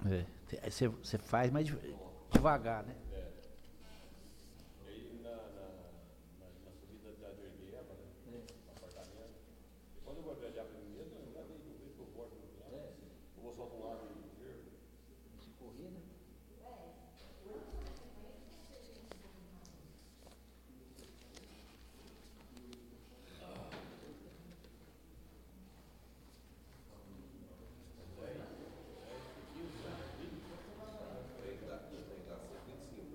É. Aí você faz, mas devagar, né? E aí na subida da Ergueba, né? Apartamento. E quando eu vou viajar para mim mesmo, eu já dei do jeito que eu gosto no final. Eu vou só para um lado e viro. Se correr, né? Tem que dar 125.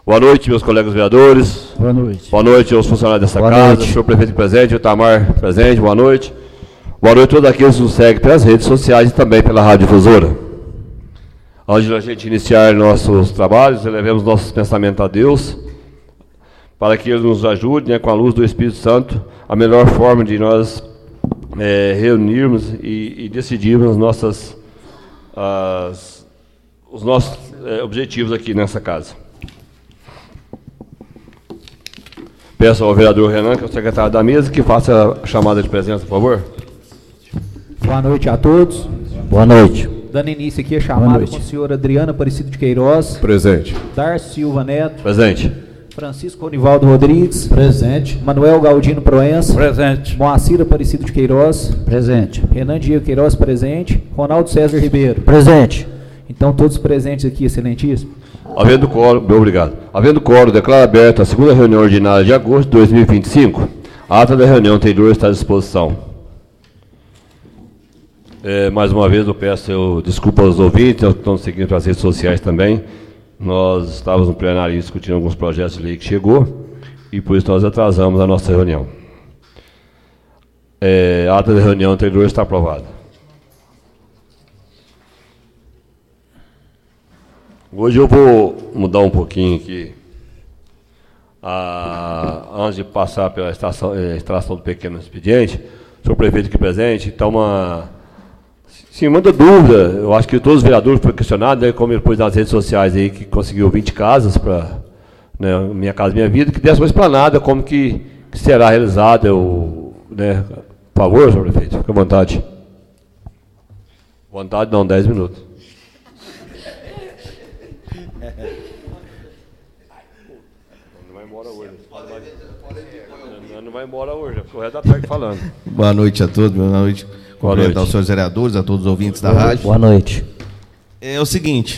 Boa noite, meus colegas vereadores. Boa noite. Boa noite aos funcionários dessa Boa casa, noite. senhor prefeito presente, o Itamar presente, boa noite. Boa noite a todos aqueles que nos seguem pelas redes sociais e também pela Rádio Difusora. Antes de a gente iniciar nossos trabalhos, elevemos nossos pensamentos a Deus, para que Ele nos ajude, né, com a luz do Espírito Santo, a melhor forma de nós reunirmos e decidirmos os nossos objetivos aqui nessa casa. Peço ao vereador Renan, que é o secretário da mesa, que faça a chamada de presença, por favor. Boa noite a todos. Boa noite. Dando início aqui a chamada com a senhora Adriana Aparecido de Queiroz. Presente. Darcio Silva Neto. Presente. Francisco Onivaldo Rodrigues. Presente. Manuel Galdino Proença. Presente. Moacir Aparecido de Queiroz. Presente. Renan Diego Queiroz presente. Ronaldo César Ribeiro. Presente. Então todos presentes aqui, excelentíssimo. Havendo quórum, obrigado. Havendo quórum, declaro aberta a segunda reunião ordinária de agosto de 2025. A ata da reunião anterior está à disposição. Mais uma vez eu peço desculpa aos ouvintes, aos que estão seguindo pelas redes sociais também. Nós estávamos no plenário discutindo alguns projetos de lei que chegou e por isso nós atrasamos a nossa reunião. A ata da reunião anterior está aprovada. Hoje eu vou mudar um pouquinho aqui, antes de passar pela extração do pequeno expediente, senhor prefeito aqui presente, está sim, muita dúvida. Eu acho que todos os vereadores foram questionados, né, como depois nas redes sociais aí, que conseguiu 20 casas para, né, Minha Casa Minha Vida, que desse uma explanada como que será realizada, né, por favor, senhor prefeito, fique à vontade. Vontade não, 10 minutos. Não vai embora hoje. Não vai embora hoje, ficou o resto da tarde falando. Boa noite a todos, boa noite. Cumprimentar aos senhores vereadores, a todos os ouvintes da rádio. Boa noite. É o seguinte,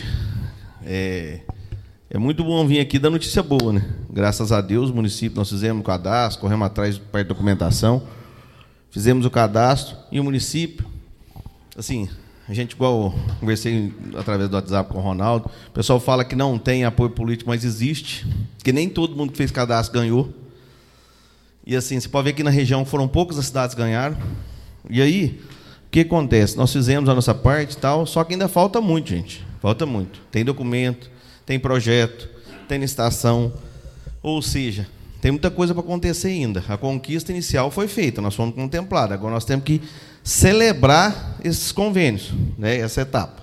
é muito bom vir aqui dar notícia boa, né? Graças a Deus, o município, nós fizemos o cadastro, corremos atrás de parte de documentação, fizemos o cadastro e o município, assim, a gente, igual conversei através do WhatsApp com o Ronaldo, o pessoal fala que não tem apoio político, mas existe, que nem todo mundo que fez cadastro ganhou. E assim, você pode ver que na região foram poucas as cidades que ganharam. E aí, o que acontece? Nós fizemos a nossa parte e tal, só que ainda falta muito, gente. Falta muito. Tem documento, tem projeto, tem licitação. Ou seja, tem muita coisa para acontecer ainda. A conquista inicial foi feita, nós fomos contemplados. Agora nós temos que celebrar esses convênios, né, essa etapa.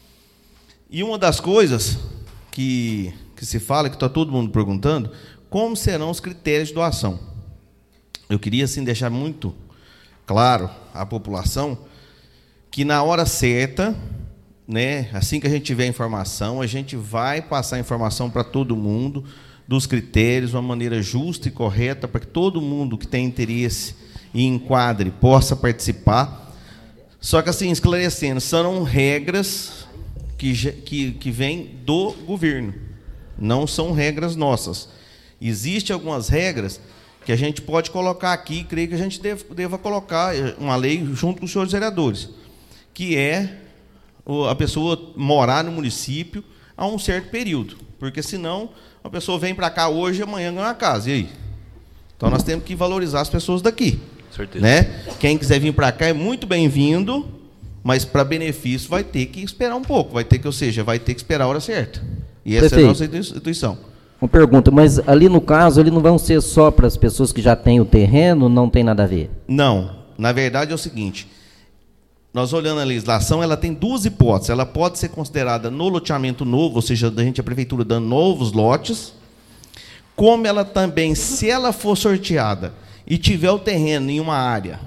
E uma das coisas que se fala, que está todo mundo perguntando, como serão os critérios de doação? Eu queria, assim, deixar muito claro à população que na hora certa, né, assim que a gente tiver a informação, a gente vai passar a informação para todo mundo dos critérios, de uma maneira justa e correta, para que todo mundo que tem interesse e enquadre possa participar. Só que, assim, esclarecendo, são regras que vêm do governo, não são regras nossas. Existem algumas regras que a gente pode colocar aqui, creio que a gente deva colocar uma lei junto com os senhores vereadores, que é a pessoa morar no município há um certo período, porque senão a pessoa vem para cá hoje e amanhã ganha uma casa, e aí? Então nós temos que valorizar as pessoas daqui. Certeza. Né? Quem quiser vir para cá é muito bem-vindo, mas para benefício vai ter que esperar um pouco, vai ter que esperar a hora certa. E essa é a nossa instituição. Uma pergunta, mas ali no caso, ele não vão ser só para as pessoas que já têm o terreno, não tem nada a ver? Não, na verdade é o seguinte, nós olhando a legislação, ela tem duas hipóteses, ela pode ser considerada no loteamento novo, ou seja, a prefeitura dando novos lotes, como ela também, se ela for sorteada e tiver o terreno em área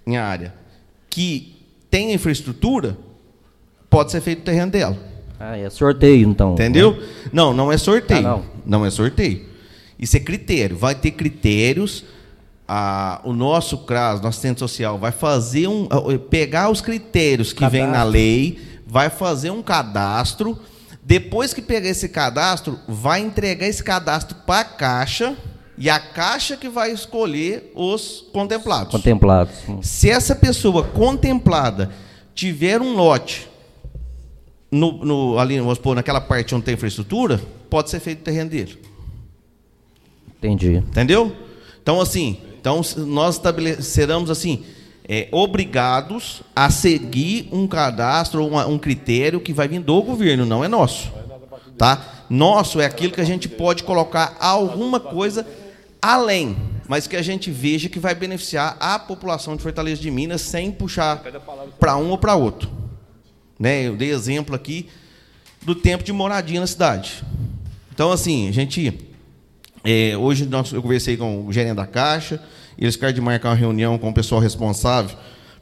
que tem infraestrutura, pode ser feito o terreno dela. Ah, é sorteio, então. Entendeu? Né? Não é sorteio. Não é sorteio. Isso é critério. Vai ter critérios. O nosso CRAS, nosso Centro Social, vai fazer pegar os critérios que vem na lei, vai fazer um cadastro. Depois que pegar esse cadastro, vai entregar esse cadastro para a Caixa, e a Caixa que vai escolher os contemplados. Contemplados. Se essa pessoa contemplada tiver um lote ali, vamos supor, naquela parte onde tem infraestrutura, pode ser feito o terreno dele. Entendi. Entendeu? Então, assim, nós estabeleceremos assim, obrigados a seguir um cadastro, um critério que vai vir do governo, não é nosso. Tá? Nosso é aquilo que a gente pode colocar alguma coisa além, mas que a gente veja que vai beneficiar a população de Fortaleza de Minas sem puxar para um ou para outro. Né? Eu dei exemplo aqui do tempo de moradia na cidade. Então, assim, a gente... hoje eu conversei com o gerente da Caixa, eles querem de marcar uma reunião com o pessoal responsável,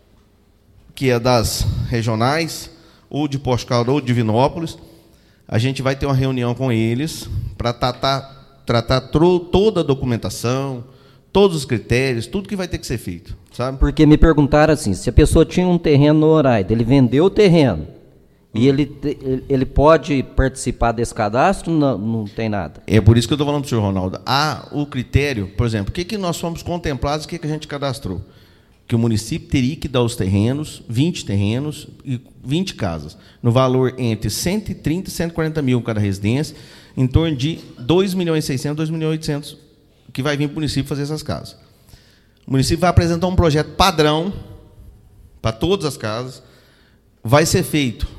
que é das regionais, ou de Posto Caldas, ou de Divinópolis. A gente vai ter uma reunião com eles para tratar toda a documentação, todos os critérios, tudo que vai ter que ser feito, sabe? Porque me perguntaram assim, se a pessoa tinha um terreno no Oraida, ele vendeu o terreno, e ele pode participar desse cadastro? Não tem nada. É por isso que eu estou falando para o senhor Ronaldo. O critério, por exemplo, o que nós fomos contemplados, o que a gente cadastrou? Que o município teria que dar os terrenos, 20 terrenos e 20 casas, no valor entre 130 e 140 mil cada residência, em torno de 2.600.000, 2.800.000, que vai vir para o município fazer essas casas. O município vai apresentar um projeto padrão para todas as casas, vai ser feito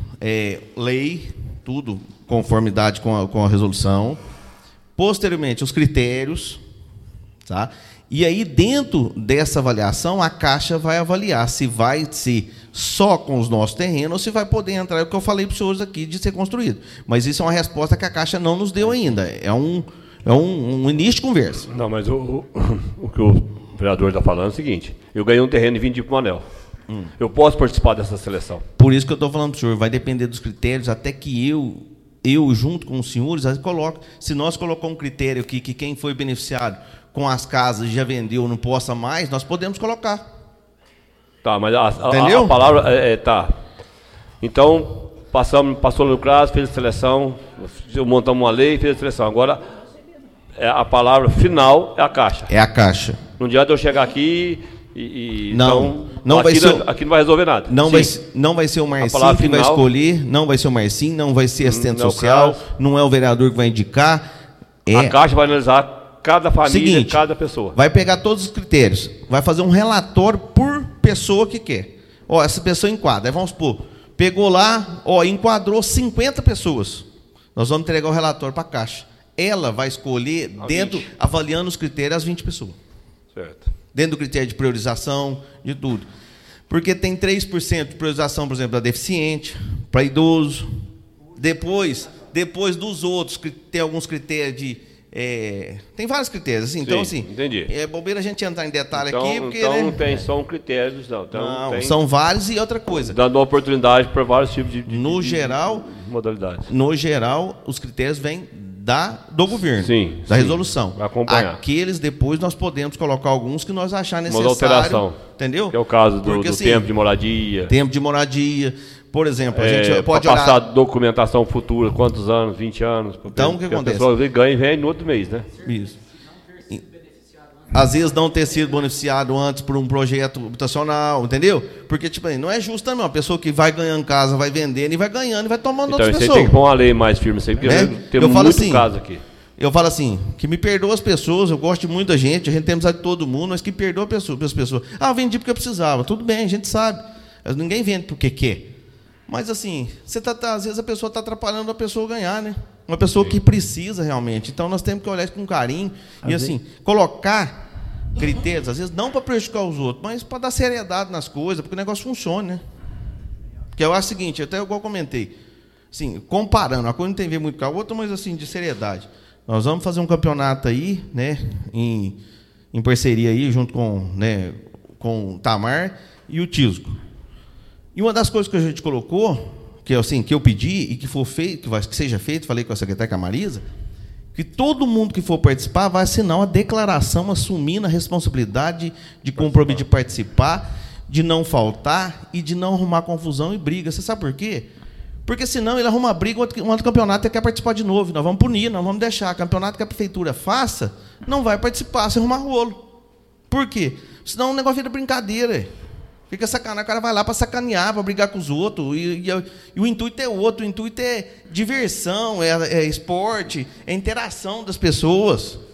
lei, tudo conformidade com a resolução, posteriormente os critérios, tá? E aí, dentro dessa avaliação, a Caixa vai avaliar se vai ser só com os nossos terrenos ou se vai poder entrar, é o que eu falei para os senhores aqui, de ser construído. Mas isso é uma resposta que a Caixa não nos deu ainda. É um início de conversa. Não, mas o que o vereador está falando é o seguinte: eu ganhei um terreno e vendi para o Manel. Eu posso participar dessa seleção? Por isso que eu estou falando para o senhor, vai depender dos critérios, até que eu junto com os senhores, coloco. Se nós colocamos um critério aqui que quem foi beneficiado com as casas e já vendeu não possa mais, nós podemos colocar. Tá, mas a palavra tá. Então, passou no CRAS, fez a seleção, montamos uma lei, fez a seleção. Agora, a palavra final é a Caixa. É a Caixa. Não adianta eu chegar aqui e não então, vai ser, aqui não vai resolver nada. Não vai ser o Marcinho que vai escolher, não vai ser o Marcinho, não vai ser assistente social, não é o vereador que vai indicar. A Caixa vai analisar cada família, seguinte, cada pessoa. Vai pegar todos os critérios, vai fazer um relatório por pessoa que quer. Essa pessoa enquadra, aí vamos supor, pegou lá, enquadrou 50 pessoas. Nós vamos entregar o relatório para a Caixa. Ela vai escolher, avaliando os critérios, as 20 pessoas. Certo. Dentro do critério de priorização, de tudo. Porque tem 3% de priorização, por exemplo, para deficiente, para idoso. Depois dos outros, tem alguns critérios de... tem vários critérios, assim. Sim, então, assim, entendi. É bobeira a gente entrar em detalhe então, aqui, porque... Então não tem só um critério, não. Então, não, são vários e outra coisa. Dando oportunidade para vários tipos de modalidades. No geral, os critérios vêm do governo, da resolução. Vai acompanhar. Aqueles depois nós podemos colocar alguns que nós achar necessário. Uma alteração. Entendeu? Que é o caso do assim, tempo de moradia. Tempo de moradia. Por exemplo, a gente pode passar documentação futura, quantos anos? 20 anos. Então, o que acontece? A pessoa ganha e vem no outro mês, né? Isso. Às vezes não ter sido beneficiado antes por um projeto habitacional, entendeu? Porque, tipo, não é justo também. Uma pessoa que vai ganhando casa, vai vendendo e vai ganhando e vai tomando outras pessoas. Então, você tem que pôr uma lei mais firme, porque tem muito caso aqui. Eu falo assim, que me perdoa as pessoas, eu gosto de muita gente, a gente tem amizade de todo mundo, mas que perdoa as pessoas. Eu vendi porque eu precisava. Tudo bem, a gente sabe. Ninguém vende porque quer. Mas, assim, às vezes a pessoa está atrapalhando a pessoa ganhar, né? Uma pessoa que precisa realmente. Então, nós temos que olhar isso com carinho e, assim, colocar critérios, às vezes, não para prejudicar os outros, mas para dar seriedade nas coisas, porque o negócio funciona, né? Porque eu acho o seguinte, até igual comentei, assim, comparando, uma coisa não tem a ver muito com a outra, mas, assim, de seriedade. Nós vamos fazer um campeonato aí, né, em parceria aí, junto com o Tamar e o Tisco. E uma das coisas que a gente colocou, que eu pedi e que for feito, que seja feito, falei com a secretária Marisa, que todo mundo que for participar vai assinar uma declaração assumindo a responsabilidade de compromisso de participar, de não faltar e de não arrumar confusão e briga. Você sabe por quê? Porque senão ele arruma briga, um outro campeonato ele quer participar de novo. Nós vamos punir, nós vamos deixar. Campeonato que a prefeitura faça, não vai participar, se arrumar rolo. Por quê? Senão o negócio vira brincadeira. Fica sacanagem, o cara vai lá para sacanear, para brigar com os outros, e o intuito é outro, o intuito é diversão, é esporte, é interação das pessoas.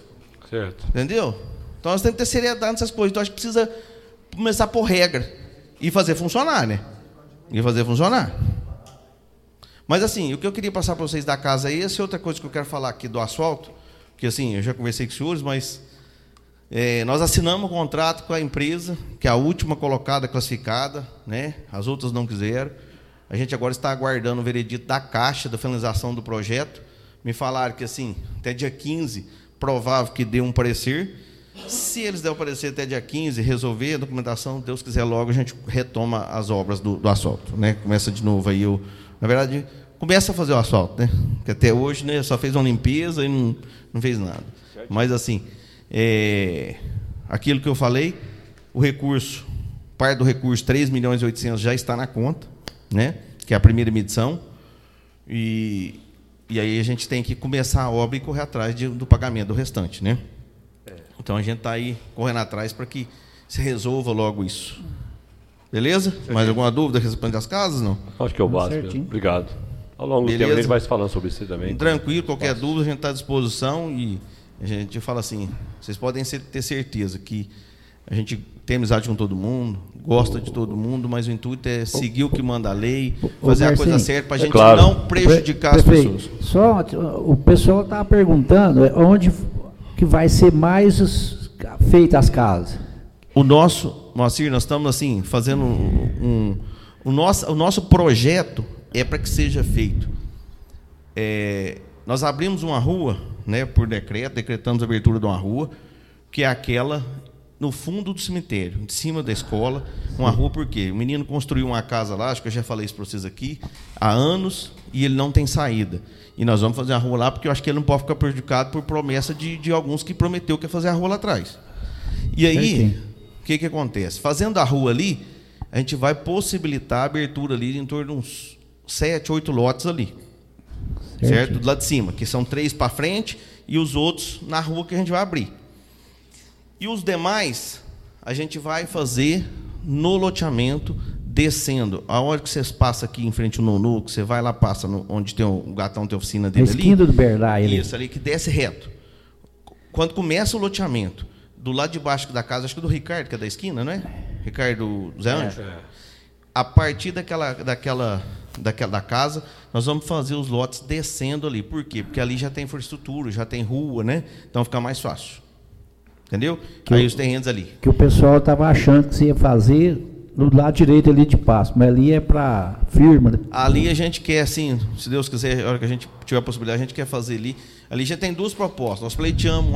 Certo. Entendeu? Então nós temos que ter seriedade nessas coisas. Então acho que precisa começar por regra e fazer funcionar, né? E fazer funcionar. Mas assim, o que eu queria passar para vocês da casa é essa. Outra coisa que eu quero falar aqui do asfalto, que assim, eu já conversei com os senhores, mas nós assinamos um contrato com a empresa, que é a última colocada, classificada, né? As outras não quiseram. A gente agora está aguardando o veredito da Caixa, da finalização do projeto. Me falaram que assim, até dia 15, provável que dê um parecer. Se eles der o parecer até dia 15, resolver a documentação, Deus quiser, logo a gente retoma as obras do asfalto, né? Começa de novo aí, na verdade, começa a fazer o asfalto, né? Porque até hoje, né, só fez uma limpeza e não fez nada. Mas assim, aquilo que eu falei, o recurso, parte do recurso, 3.800.000 já está na conta, né? Que é a primeira medição. E aí a gente tem que começar a obra e correr atrás do pagamento do restante, né? Então a gente está aí correndo atrás para que se resolva logo isso. Beleza? Mais alguma dúvida a respeito das casas? Não? Acho que é o básico. Obrigado. Ao longo do tempo a gente vai se falando sobre isso também. Tranquilo, qualquer dúvida a gente está à disposição e a gente fala assim, vocês podem ter certeza que a gente tem amizade com todo mundo, gosta de todo mundo, mas o intuito é seguir o que manda a lei, fazer a coisa certa para a gente não prejudicar as pessoas. Só o pessoal está perguntando onde que vai ser mais feitas as casas. O nosso, Moacir, nós estamos assim fazendo o nosso projeto é para que seja feito. Nós abrimos uma rua, né, por decreto, decretamos a abertura de uma rua, que é aquela no fundo do cemitério, em cima da escola, uma rua, por quê? O menino construiu uma casa lá, acho que eu já falei isso para vocês aqui, há anos, e ele não tem saída. E nós vamos fazer a rua lá, porque eu acho que ele não pode ficar prejudicado por promessa de alguns que prometeu que ia fazer a rua lá atrás. E aí, o que acontece? Fazendo a rua ali, a gente vai possibilitar a abertura ali em torno de uns 7, 8 lotes ali. Certo? Do lado de cima, que são 3 para frente e os outros na rua que a gente vai abrir. E os demais, a gente vai fazer no loteamento, descendo. A hora que vocês passam aqui em frente ao Nonu, que você vai lá, passa onde tem o Gatão, tem a oficina dele ali. Esquina do Bernay. Isso, ali que desce reto. Quando começa o loteamento, do lado de baixo da casa, acho que do Ricardo, que é da esquina, não é? Ricardo Zé Anjo? A partir da casa, nós vamos fazer os lotes descendo ali. Por quê? Porque ali já tem infraestrutura, já tem rua, né? Então fica mais fácil. Entendeu? Aí os terrenos ali. Que o pessoal estava achando que você ia fazer no lado direito ali de Passo, mas ali é para firma. Né? Ali a gente quer, assim, se Deus quiser, a hora que a gente tiver a possibilidade, a gente quer fazer ali. Ali já tem 2 propostas. Nós pleiteamos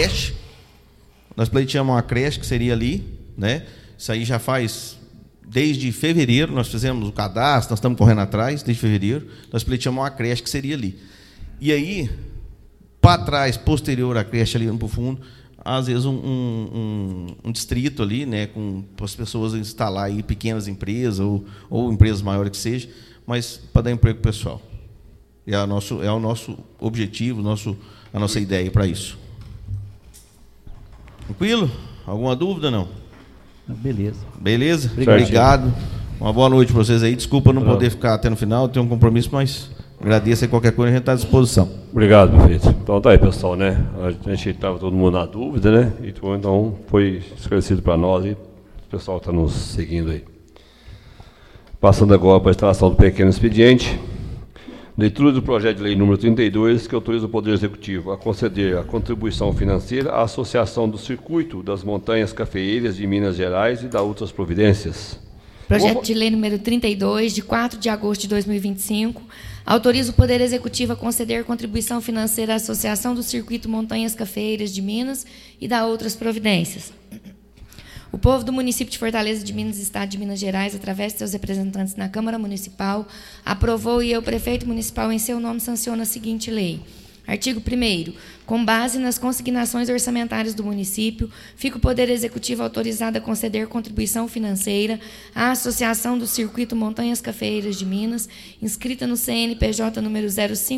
uma creche, que seria ali, né? Isso aí já faz desde fevereiro, nós fizemos o cadastro, nós estamos correndo atrás, desde fevereiro, nós pleiteamos uma creche que seria ali. E aí, para trás, posterior à creche ali no fundo, às vezes um distrito ali, né, com as pessoas instalar aí pequenas empresas ou empresas maiores que seja, mas para dar emprego pessoal. É o nosso objetivo, a nossa ideia para isso. Tranquilo? Alguma dúvida, não? Beleza. Beleza? Obrigado. Uma boa noite para vocês aí. Desculpa não poder ficar até no final, tenho um compromisso, mas agradeço aí qualquer coisa, a gente está à disposição. Obrigado, prefeito. Então tá aí, pessoal, né? A gente estava todo mundo na dúvida, né? Então foi esclarecido para nós e o pessoal está nos seguindo aí. Passando agora para a instalação do pequeno expediente. Leitura do projeto de lei número 32, que autoriza o Poder Executivo a conceder a contribuição financeira à Associação do Circuito das Montanhas Cafeeiras de Minas Gerais e da outras providências. Projeto de lei número 32, de 4 de agosto de 2025, autoriza o Poder Executivo a conceder contribuição financeira à Associação do Circuito Montanhas Cafeeiras de Minas e da outras providências. O povo do município de Fortaleza de Minas, Estado de Minas Gerais, através de seus representantes na Câmara Municipal, aprovou e o prefeito municipal, em seu nome, sanciona a seguinte lei. Artigo 1º. Com base nas consignações orçamentárias do município, fica o Poder Executivo autorizado a conceder contribuição financeira à Associação do Circuito Montanhas Cafeeiras de Minas, inscrita no CNPJ número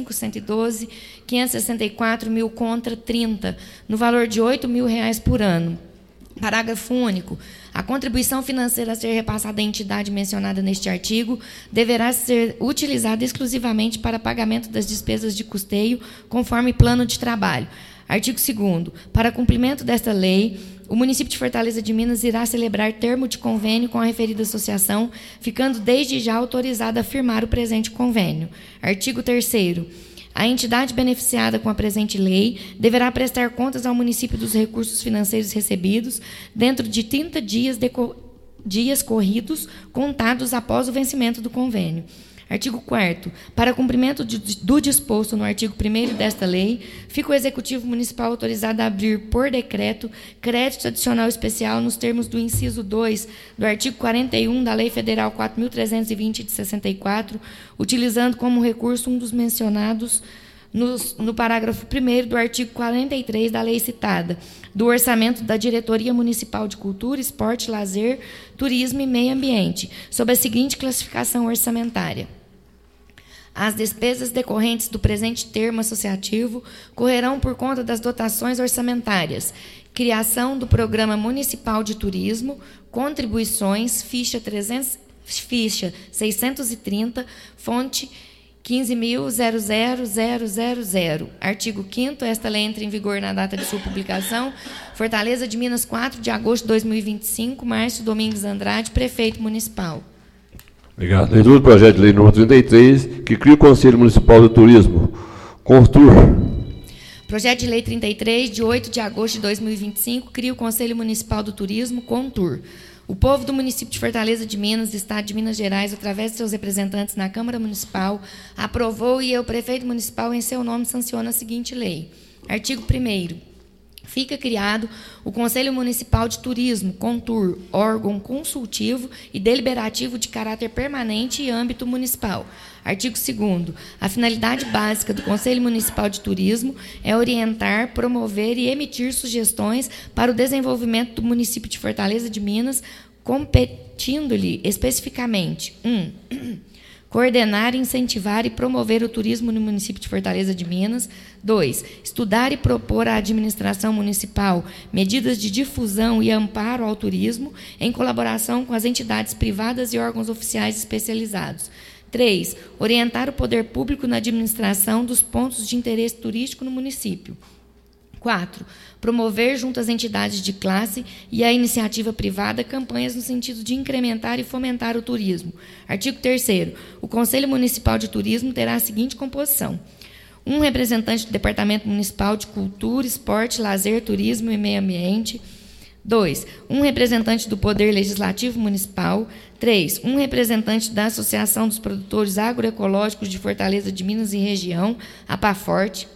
05.112.564.000 contra 30, no valor de R$ 8.000 por ano. Parágrafo único. A contribuição financeira a ser repassada à entidade mencionada neste artigo deverá ser utilizada exclusivamente para pagamento das despesas de custeio, conforme plano de trabalho. Artigo 2º. Para cumprimento desta lei, o município de Fortaleza de Minas irá celebrar termo de convênio com a referida associação, ficando desde já autorizada a firmar o presente convênio. Artigo 3º. A entidade beneficiada com a presente lei deverá prestar contas ao município dos recursos financeiros recebidos dentro de 30 dias corridos, contados após o vencimento do convênio. Artigo 4º. Para cumprimento do disposto no artigo 1º desta lei, fica o Executivo Municipal autorizado a abrir, por decreto, crédito adicional especial nos termos do inciso 2 do artigo 41 da Lei Federal 4.320 de 64, utilizando como recurso um dos mencionados no parágrafo 1º do artigo 43 da lei citada, do orçamento da Diretoria Municipal de Cultura, Esporte, Lazer, Turismo e Meio Ambiente, sob a seguinte classificação orçamentária. As despesas decorrentes do presente termo associativo correrão por conta das dotações orçamentárias: criação do Programa Municipal de Turismo, contribuições, ficha 630, fonte 15.0000000. Artigo 5º. Esta lei entra em vigor na data de sua publicação. Fortaleza de Minas, 4 de agosto de 2025. Márcio Domingues Andrade, prefeito municipal. Obrigado. Leitura do projeto de lei número 33, que cria o Conselho Municipal do Turismo. Contur. Projeto de lei 33, de 8 de agosto de 2025, cria o Conselho Municipal do Turismo, Contur. O povo do município de Fortaleza de Minas, Estado de Minas Gerais, através de seus representantes na Câmara Municipal, aprovou e o prefeito municipal, em seu nome, sanciona a seguinte lei. Artigo 1º. Fica criado o Conselho Municipal de Turismo, Contur, órgão consultivo e deliberativo de caráter permanente e âmbito municipal. Artigo 2º. A finalidade básica do Conselho Municipal de Turismo é orientar, promover e emitir sugestões para o desenvolvimento do município de Fortaleza de Minas, competindo-lhe especificamente: 1. Coordenar, incentivar e promover o turismo no município de Fortaleza de Minas. 2. Estudar e propor à administração municipal medidas de difusão e amparo ao turismo, em colaboração com as entidades privadas e órgãos oficiais especializados. 3. Orientar o poder público na administração dos pontos de interesse turístico no município. 4. Promover, junto às entidades de classe e à iniciativa privada, campanhas no sentido de incrementar e fomentar o turismo. Artigo 3º. O Conselho Municipal de Turismo terá a seguinte composição: 1 representante do Departamento Municipal de Cultura, Esporte, Lazer, Turismo e Meio Ambiente. 2. 1 representante do Poder Legislativo Municipal. 3. 1 representante da Associação dos Produtores Agroecológicos de Fortaleza de Minas e Região, APAFORTE.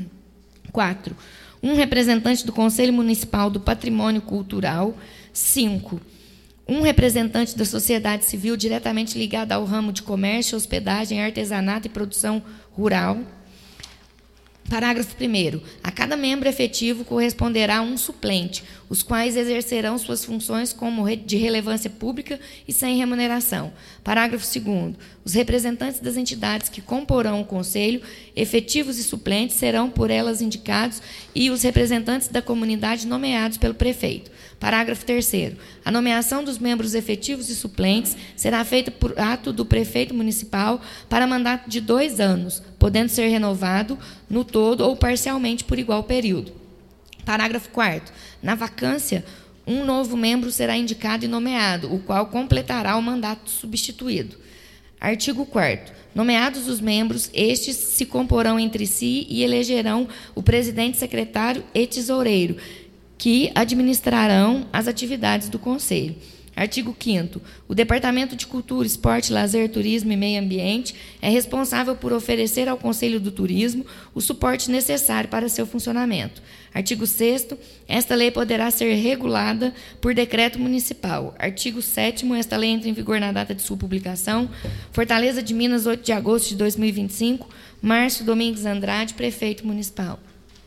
4. 1 representante do Conselho Municipal do Patrimônio Cultural. 5. 1 representante da sociedade civil diretamente ligada ao ramo de comércio, hospedagem, artesanato e produção rural. Parágrafo 1º. A cada membro efetivo corresponderá um suplente, os quais exercerão suas funções como de relevância pública e sem remuneração. Parágrafo 2º. Os representantes das entidades que comporão o Conselho, efetivos e suplentes, serão por elas indicados e os representantes da comunidade nomeados pelo prefeito. Parágrafo 3º. A nomeação dos membros efetivos e suplentes será feita por ato do prefeito municipal para mandato de 2 anos, podendo ser renovado no todo ou parcialmente por igual período. Parágrafo 4º. Na vacância, um novo membro será indicado e nomeado, o qual completará o mandato substituído. Artigo 4º. Nomeados os membros, estes se comporão entre si e elegerão o presidente, secretário e tesoureiro, que administrarão as atividades do Conselho. Artigo 5º. O Departamento de Cultura, Esporte, Lazer, Turismo e Meio Ambiente é responsável por oferecer ao Conselho do Turismo o suporte necessário para seu funcionamento. Artigo 6º. Esta lei poderá ser regulada por decreto municipal. Artigo 7º. Esta lei entra em vigor na data de sua publicação. Fortaleza de Minas, 8 de agosto de 2025. Márcio Domingues Andrade, prefeito municipal.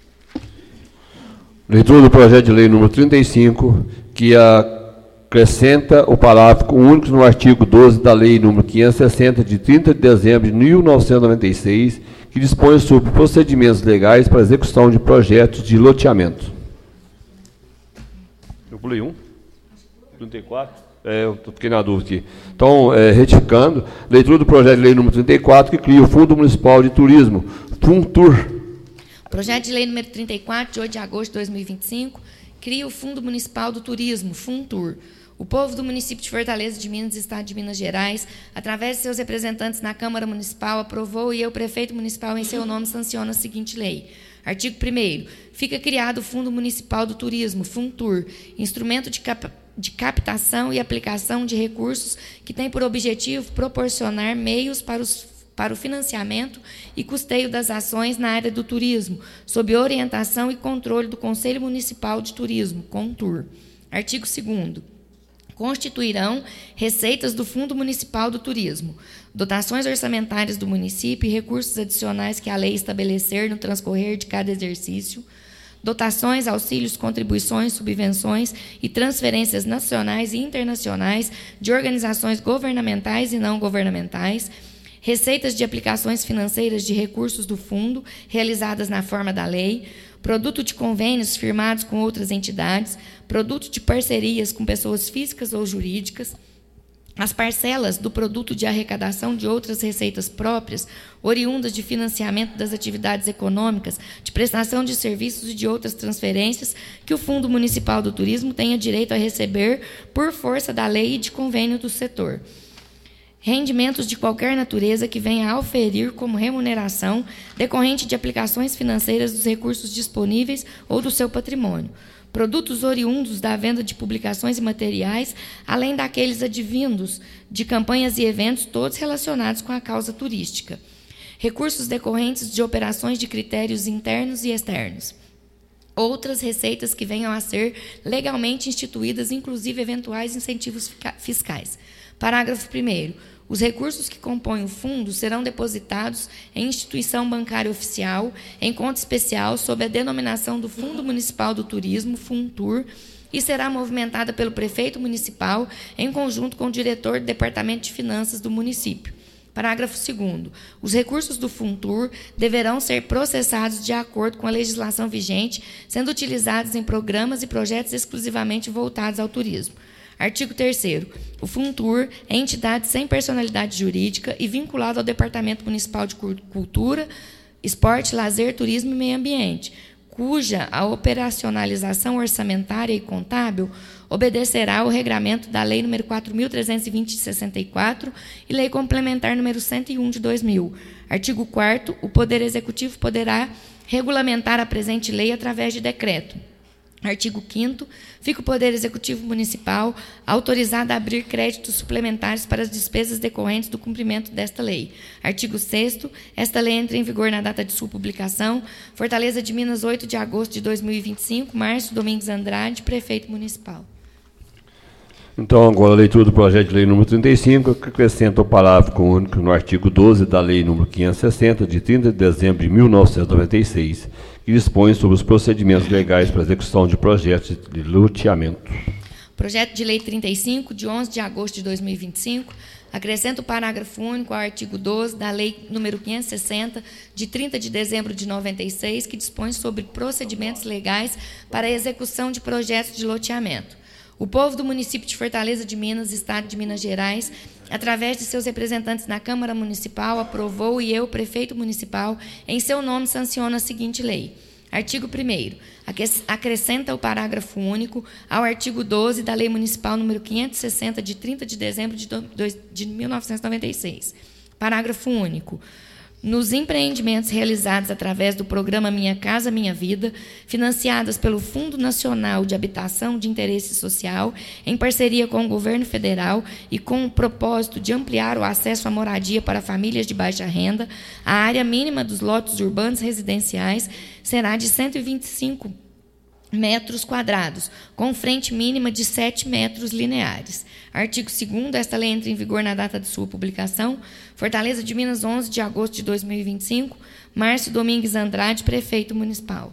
Leitura do projeto de lei número 35, que acrescenta o parágrafo único no artigo 12 da lei número 560, de 30 de dezembro de 1996, que dispõe sobre procedimentos legais para execução de projetos de loteamento. Eu pulei 34? Eu fiquei na dúvida aqui. Então, retificando, leitura do projeto de lei número 34, que cria o Fundo Municipal de Turismo, FUNTUR. Projeto de lei número 34, de 8 de agosto de 2025, cria o Fundo Municipal do Turismo, FUNTUR. O povo do município de Fortaleza de Minas, Estado de Minas Gerais, através de seus representantes na Câmara Municipal, aprovou e eu, prefeito municipal, em seu nome, sanciono a seguinte lei. Artigo 1º. Fica criado o Fundo Municipal do Turismo, FUNTUR, instrumento de captação e aplicação de recursos que tem por objetivo proporcionar meios para o financiamento e custeio das ações na área do turismo, sob orientação e controle do Conselho Municipal de Turismo, CONTUR. Artigo 2º. Constituirão receitas do Fundo Municipal do Turismo, dotações orçamentárias do município e recursos adicionais que a lei estabelecer no transcorrer de cada exercício, dotações, auxílios, contribuições, subvenções e transferências nacionais e internacionais de organizações governamentais e não governamentais, receitas de aplicações financeiras de recursos do fundo realizadas na forma da lei, produto de convênios firmados com outras entidades, produto de parcerias com pessoas físicas ou jurídicas, as parcelas do produto de arrecadação de outras receitas próprias, oriundas de financiamento das atividades econômicas, de prestação de serviços e de outras transferências que o Fundo Municipal do Turismo tenha direito a receber por força da lei e de convênio do setor. Rendimentos de qualquer natureza que venha a oferir como remuneração decorrente de aplicações financeiras dos recursos disponíveis ou do seu patrimônio. Produtos oriundos da venda de publicações e materiais, além daqueles advindos de campanhas e eventos, todos relacionados com a causa turística. Recursos decorrentes de operações de critérios internos e externos. Outras receitas que venham a ser legalmente instituídas, inclusive eventuais incentivos fiscais. Parágrafo 1º. Os recursos que compõem o fundo serão depositados em instituição bancária oficial, em conta especial, sob a denominação do Fundo Municipal do Turismo, FUNTUR, e será movimentada pelo prefeito municipal, em conjunto com o diretor do Departamento de Finanças do município. Parágrafo 2º. Os recursos do FUNTUR deverão ser processados de acordo com a legislação vigente, sendo utilizados em programas e projetos exclusivamente voltados ao turismo. Artigo 3º. O FUNTUR é entidade sem personalidade jurídica e vinculado ao Departamento Municipal de Cultura, Esporte, Lazer, Turismo e Meio Ambiente, cuja a operacionalização orçamentária e contábil obedecerá ao regramento da Lei nº 4.320 de 64 e Lei Complementar nº 101 de 2000. Artigo 4º. O Poder Executivo poderá regulamentar a presente lei através de decreto. Artigo 5º. Fica o Poder Executivo Municipal autorizado a abrir créditos suplementares para as despesas decorrentes do cumprimento desta lei. Artigo 6º. Esta lei entra em vigor na data de sua publicação. Fortaleza de Minas, 8 de agosto de 2025. Márcio Domingues Andrade, Prefeito Municipal. Então, agora a leitura do projeto de lei número 35, que acrescenta o parágrafo único no artigo 12 da lei número 560, de 30 de dezembro de 1996, que dispõe sobre os procedimentos legais para a execução de projetos de loteamento. Projeto de lei 35, de 11 de agosto de 2025, acrescenta o parágrafo único ao artigo 12 da lei número 560, de 30 de dezembro de 96, que dispõe sobre procedimentos legais para a execução de projetos de loteamento. O povo do município de Fortaleza de Minas, Estado de Minas Gerais, através de seus representantes na Câmara Municipal, aprovou e eu, prefeito municipal, em seu nome, sanciono a seguinte lei. Artigo 1º. Acrescenta o parágrafo único ao artigo 12 da Lei Municipal número 560, de 30 de dezembro de 1996. Parágrafo único. Nos empreendimentos realizados através do programa Minha Casa Minha Vida, financiadas pelo Fundo Nacional de Habitação de Interesse Social, em parceria com o Governo Federal e com o propósito de ampliar o acesso à moradia para famílias de baixa renda, a área mínima dos lotes urbanos residenciais será de 125 metros quadrados, com frente mínima de 7 metros lineares. Artigo 2º. Esta lei entra em vigor na data de sua publicação. Fortaleza de Minas, 11 de agosto de 2025. Márcio Domingues Andrade, Prefeito Municipal.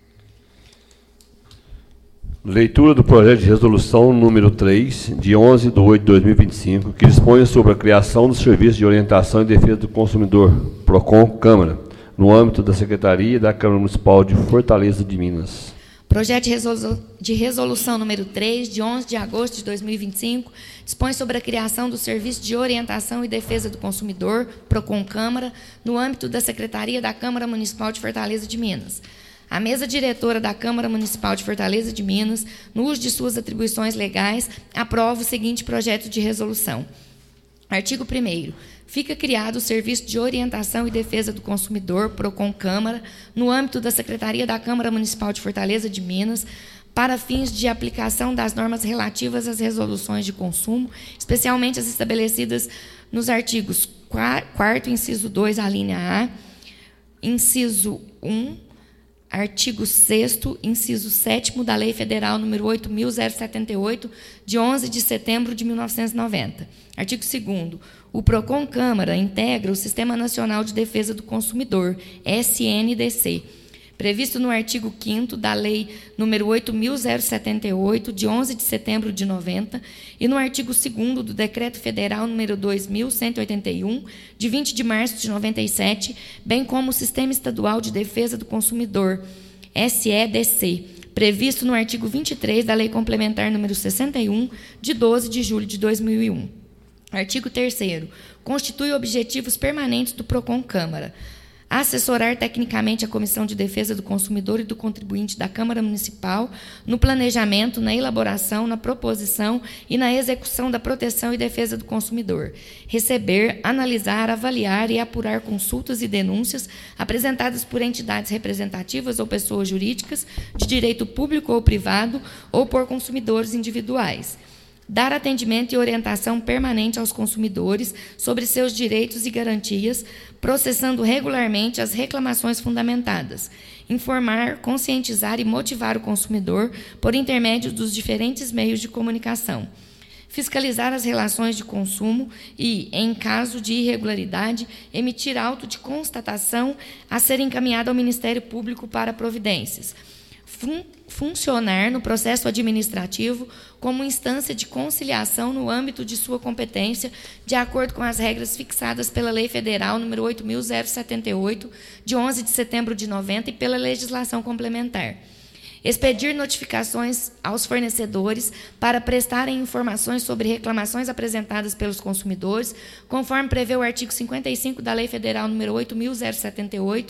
Leitura do projeto de resolução número 3, de 11 de 8 de 2025, que dispõe sobre a criação do Serviço de Orientação e Defesa do Consumidor, PROCON Câmara, no âmbito da Secretaria da Câmara Municipal de Fortaleza de Minas. Projeto de resolução número 3, de 11 de agosto de 2025, dispõe sobre a criação do Serviço de Orientação e Defesa do Consumidor, PROCON Câmara, no âmbito da Secretaria da Câmara Municipal de Fortaleza de Minas. A mesa diretora da Câmara Municipal de Fortaleza de Minas, no uso de suas atribuições legais, aprova o seguinte projeto de resolução. Artigo 1º. Fica criado o Serviço de Orientação e Defesa do Consumidor, PROCON Câmara, no âmbito da Secretaria da Câmara Municipal de Fortaleza de Minas, para fins de aplicação das normas relativas às resoluções de consumo, especialmente as estabelecidas nos artigos 4º, inciso 2, a linha A, inciso 1, artigo 6º, inciso 7º da Lei Federal nº 8.078, de 11 de setembro de 1990. Artigo 2º. O PROCON Câmara integra o Sistema Nacional de Defesa do Consumidor, SNDC, previsto no artigo 5º da Lei nº 8.078, de 11 de setembro de 90, e no artigo 2º do Decreto Federal nº 2.181, de 20 de março de 97, bem como o Sistema Estadual de Defesa do Consumidor, SEDC, previsto no artigo 23 da Lei Complementar nº 61, de 12 de julho de 2001. Artigo 3º. Constitui objetivos permanentes do PROCON Câmara: assessorar tecnicamente a Comissão de Defesa do Consumidor e do Contribuinte da Câmara Municipal no planejamento, na elaboração, na proposição e na execução da proteção e defesa do consumidor. Receber, analisar, avaliar e apurar consultas e denúncias apresentadas por entidades representativas ou pessoas jurídicas de direito público ou privado ou por consumidores individuais. Dar atendimento e orientação permanente aos consumidores sobre seus direitos e garantias, processando regularmente as reclamações fundamentadas. Informar, conscientizar e motivar o consumidor por intermédio dos diferentes meios de comunicação. Fiscalizar as relações de consumo e, em caso de irregularidade, emitir auto de constatação a ser encaminhado ao Ministério Público para providências. Funcionar no processo administrativo como instância de conciliação no âmbito de sua competência, de acordo com as regras fixadas pela Lei Federal nº 8.078, de 11 de setembro de 90, e pela legislação complementar. Expedir notificações aos fornecedores para prestarem informações sobre reclamações apresentadas pelos consumidores, conforme prevê o artigo 55 da Lei Federal nº 8.078,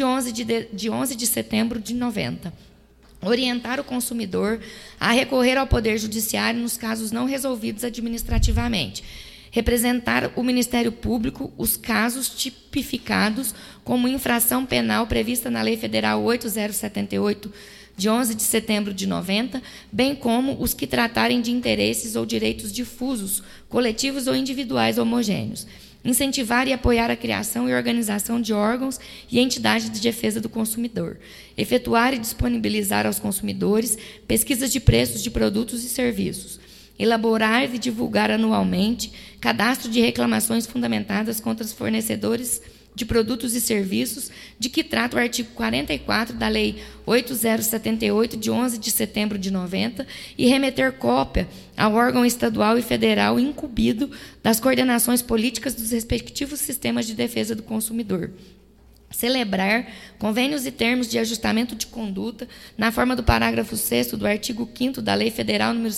de 11 de setembro de 90. Orientar o consumidor a recorrer ao Poder Judiciário nos casos não resolvidos administrativamente. Representar o Ministério Público os casos tipificados como infração penal prevista na Lei Federal 8078, de 11 de setembro de 90, bem como os que tratarem de interesses ou direitos difusos, coletivos ou individuais homogêneos. Incentivar e apoiar a criação e organização de órgãos e entidades de defesa do consumidor. Efetuar e disponibilizar aos consumidores pesquisas de preços de produtos e serviços. Elaborar e divulgar anualmente cadastro de reclamações fundamentadas contra os fornecedores de produtos e serviços, de que trata o artigo 44 da Lei 8078, de 11 de setembro de 90, e remeter cópia ao órgão estadual e federal incumbido das coordenações políticas dos respectivos sistemas de defesa do consumidor. Celebrar convênios e termos de ajustamento de conduta na forma do parágrafo 6º do artigo 5º da Lei Federal nº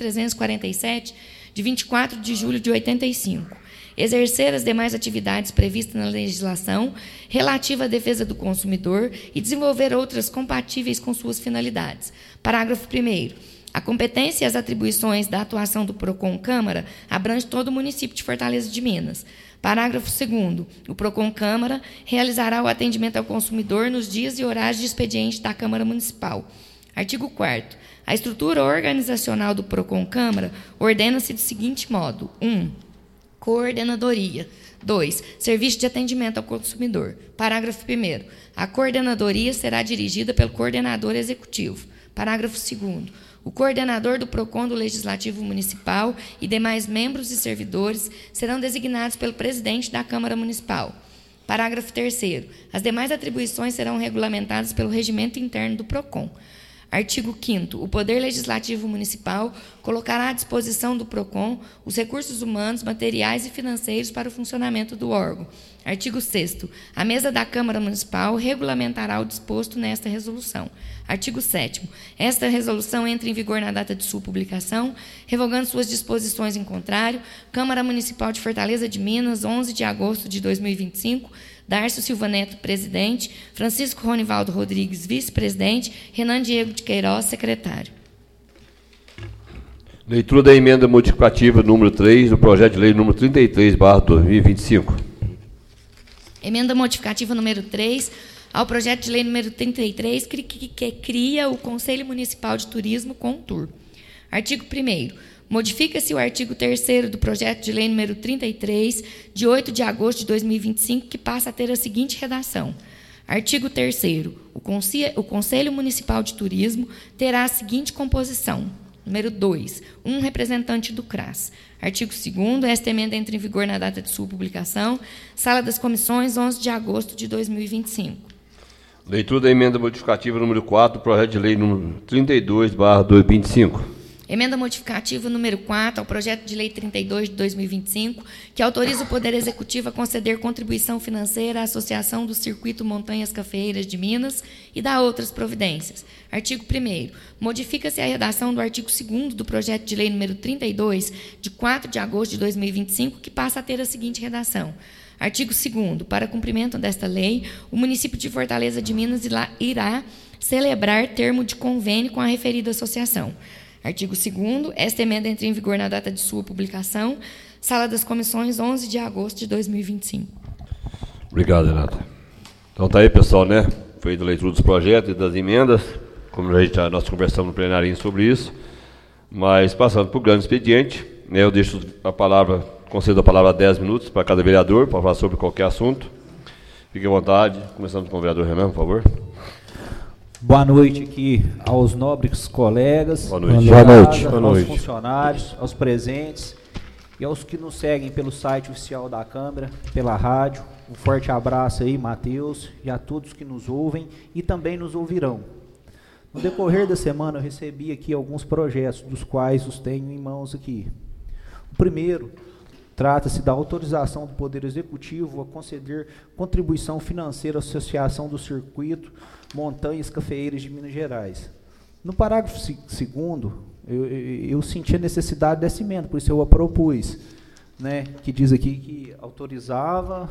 7.347, de 24 de julho de 85. Exercer as demais atividades previstas na legislação relativa à defesa do consumidor e desenvolver outras compatíveis com suas finalidades. Parágrafo 1º. A competência e as atribuições da atuação do PROCON Câmara abrange todo o município de Fortaleza de Minas. Parágrafo 2º. O PROCON Câmara realizará o atendimento ao consumidor nos dias e horários de expediente da Câmara Municipal. Artigo 4º. A estrutura organizacional do PROCON Câmara ordena-se do seguinte modo: 1. Coordenadoria. 2. Serviço de atendimento ao consumidor. Parágrafo 1º. A coordenadoria será dirigida pelo coordenador executivo. Parágrafo 2º. O coordenador do PROCON do Legislativo Municipal e demais membros e servidores serão designados pelo presidente da Câmara Municipal. Parágrafo 3º. As demais atribuições serão regulamentadas pelo regimento interno do PROCON. Artigo 5º. O Poder Legislativo Municipal colocará à disposição do PROCON os recursos humanos, materiais e financeiros para o funcionamento do órgão. Artigo 6º. A mesa da Câmara Municipal regulamentará o disposto nesta resolução. Artigo 7º. Esta resolução entra em vigor na data de sua publicação, revogando suas disposições em contrário. Câmara Municipal de Fortaleza de Minas, 11 de agosto de 2025, Dárcio Silva Neto, presidente, Francisco Ronivaldo Rodrigues, vice-presidente, Renan Diego de Queiroz, secretário. Leitura da emenda modificativa número 3 do projeto de lei número 33/2025. Emenda modificativa número 3 ao projeto de lei número 33, que cria o Conselho Municipal de Turismo, CONTUR. Artigo 1º. Modifica-se o artigo 3º do projeto de lei número 33, de 8 de agosto de 2025, que passa a ter a seguinte redação. Artigo 3º. O Conselho Municipal de Turismo terá a seguinte composição. Número 2. Um representante do CRAS. Artigo 2º. Esta emenda entra em vigor na data de sua publicação. Sala das Comissões, 11 de agosto de 2025. Leitura da emenda modificativa número 4 do projeto de lei número 32/2025. Emenda modificativa número 4 ao projeto de lei 32 de 2025, que autoriza o Poder Executivo a conceder contribuição financeira à Associação do Circuito Montanhas Cafeeiras de Minas e dá outras providências. Artigo 1º. Modifica-se a redação do artigo 2º do projeto de lei número 32, de 4 de agosto de 2025, que passa a ter a seguinte redação. Artigo 2º. Para cumprimento desta lei, o município de Fortaleza de Minas irá celebrar termo de convênio com a referida associação. Artigo 2º. Esta emenda entra em vigor na data de sua publicação. Sala das Comissões, 11 de agosto de 2025. Obrigado, Renata. Então tá aí, pessoal, né? Feita a leitura dos projetos e das emendas, como nós conversamos no plenário sobre isso. Mas, passando para o grande expediente, né, eu deixo a palavra, concedo a palavra a 10 minutos para cada vereador, para falar sobre qualquer assunto. Fique à vontade. Começando com o vereador Renan, por favor. Boa noite aqui aos nobres colegas, Boa noite. aos funcionários, aos presentes e aos que nos seguem pelo site oficial da Câmara, pela rádio. Um forte abraço aí, Matheus, e a todos que nos ouvem e também nos ouvirão. No decorrer da semana eu recebi aqui alguns projetos, dos quais os tenho em mãos aqui. O primeiro trata-se da autorização do Poder Executivo a conceder contribuição financeira à Associação do Circuito Montanhas Cafeeiras de Minas Gerais. No parágrafo 2º, eu senti a necessidade dessa emenda, por isso eu a propus, né, que diz aqui que autorizava,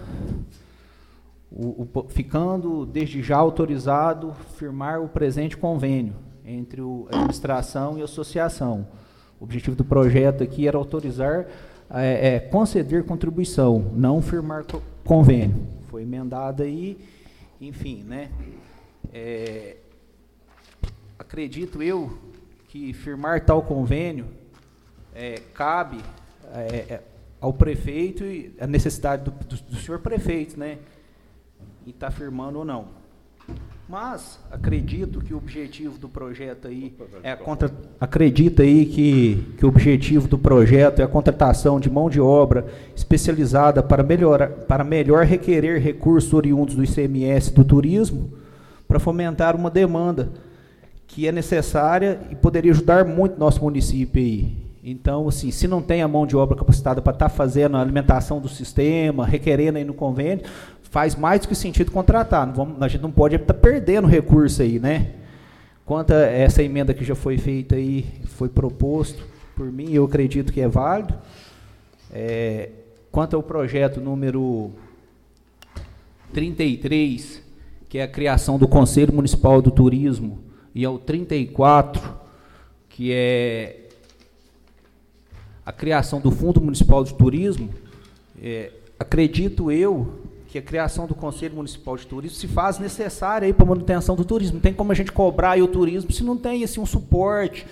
ficando desde já autorizado, firmar o presente convênio entre a administração e a associação. O objetivo do projeto aqui era autorizar, conceder contribuição, não firmar convênio. Foi emendado aí, enfim, né? Acredito eu que firmar tal convênio cabe ao prefeito e a necessidade do senhor prefeito, né, e está firmando ou não. Mas acredito que o objetivo do projeto aí acredita aí que o objetivo do projeto é a contratação de mão de obra especializada para melhor requerer recursos oriundos do ICMS do turismo, para fomentar uma demanda que é necessária e poderia ajudar muito nosso município aí. Então, assim, se não tem a mão de obra capacitada para estar fazendo a alimentação do sistema, requerendo aí no convênio, faz mais do que sentido contratar. A gente não pode estar perdendo recurso aí, né? Quanto a essa emenda que já foi feita aí, foi proposto por mim, eu acredito que é válido. Quanto ao projeto número 33, que é a criação do Conselho Municipal do Turismo, e ao 34, que é a criação do Fundo Municipal de Turismo, acredito eu que a criação do Conselho Municipal de Turismo se faz necessária para a manutenção do turismo. Não tem como a gente cobrar aí o turismo se não tem assim, um suporte.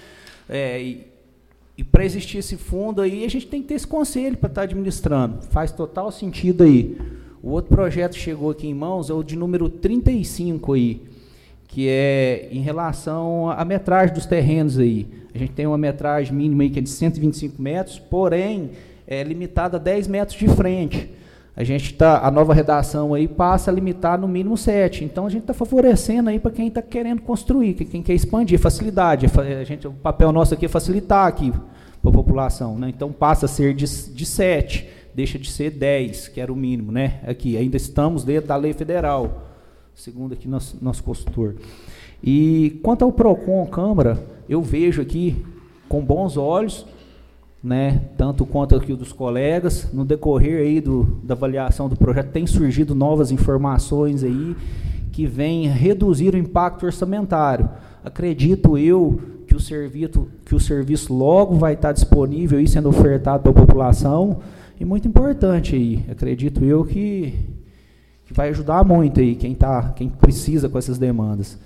E para existir esse fundo aí, a gente tem que ter esse conselho para estar administrando. Faz total sentido aí. O outro projeto que chegou aqui em mãos é o de número 35 aí, que é em relação à metragem dos terrenos aí. A gente tem uma metragem mínima aí que é de 125 metros, porém é limitada a 10 metros de frente. a nova redação aí passa a limitar no mínimo 7. Então a gente está favorecendo aí para quem está querendo construir, quem quer expandir, facilidade. O papel nosso aqui é facilitar aqui para a população, né? Então passa a ser de 7, deixa de ser 10, que era o mínimo, né? Aqui ainda estamos dentro da lei federal, segundo aqui nosso consultor. E quanto ao PROCON Câmara, eu vejo aqui com bons olhos, né, tanto quanto aqui dos colegas, no decorrer aí da avaliação do projeto, tem surgido novas informações aí que vêm reduzir o impacto orçamentário. Acredito eu que o serviço logo vai estar disponível e sendo ofertado para a população, e muito importante aí, acredito eu que vai ajudar muito aí quem precisa com essas demandas.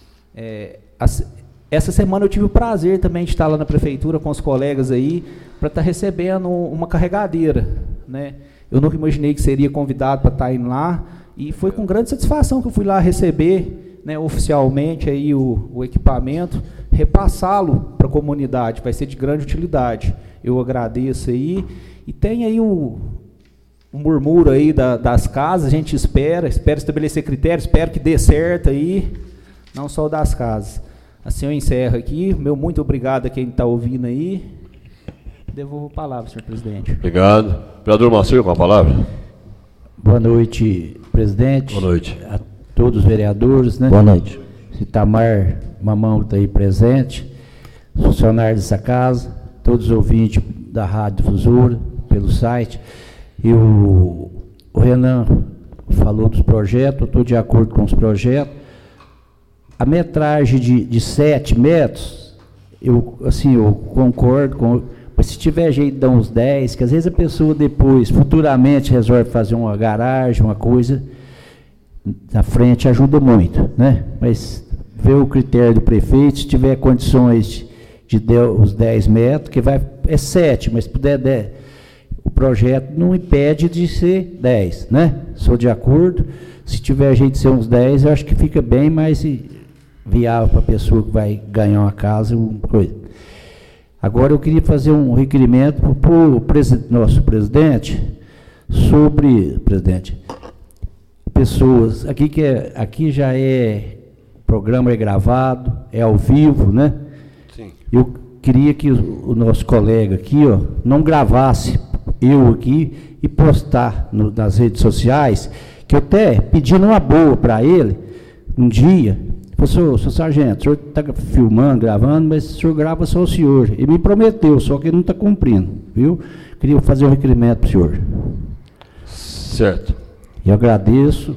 Essa semana eu tive o prazer também de estar lá na prefeitura com os colegas aí, para estar recebendo uma carregadeira, né? Eu nunca imaginei que seria convidado para estar indo lá, e foi com grande satisfação que eu fui lá receber, né, oficialmente aí o equipamento, repassá-lo para a comunidade, vai ser de grande utilidade. Eu agradeço aí, e tem aí um murmúrio aí das casas, a gente espera estabelecer critérios, espero que dê certo aí, não só das casas. Assim eu encerro aqui, meu muito obrigado a quem está ouvindo aí. Devolvo a palavra, senhor presidente. Obrigado. Vereador Marcelo, com a palavra. Boa noite, presidente. Boa noite. A todos os vereadores, né? Boa noite. Itamar Mamão está aí presente, funcionários dessa casa, todos os ouvintes da Rádio Difusora, pelo site. E o Renan falou dos projetos, eu estou de acordo com os projetos. A metragem de 7 metros, eu concordo com, mas se tiver jeito de dar uns 10, que às vezes a pessoa depois, futuramente, resolve fazer uma garagem, uma coisa, na frente ajuda muito, né? Mas ver o critério do prefeito, se tiver condições de os 10 metros, que é 7, mas se puder 10, o projeto não impede de ser 10, né? Sou de acordo, se tiver jeito de ser uns 10, eu acho que fica bem mais viável para a pessoa que vai ganhar uma casa, uma coisa. Agora eu queria fazer um requerimento para o nosso presidente sobre, presidente, pessoas, aqui já o programa é gravado, é ao vivo, né? Sim. Eu queria que o nosso colega aqui, não gravasse eu aqui e postar nas redes sociais, que eu até pedindo uma boa para ele, um dia, seu sargento, o senhor está filmando, gravando, mas o senhor grava só o senhor. Ele me prometeu, só que ele não está cumprindo, viu? Queria fazer um requerimento para o senhor. Certo. Eu agradeço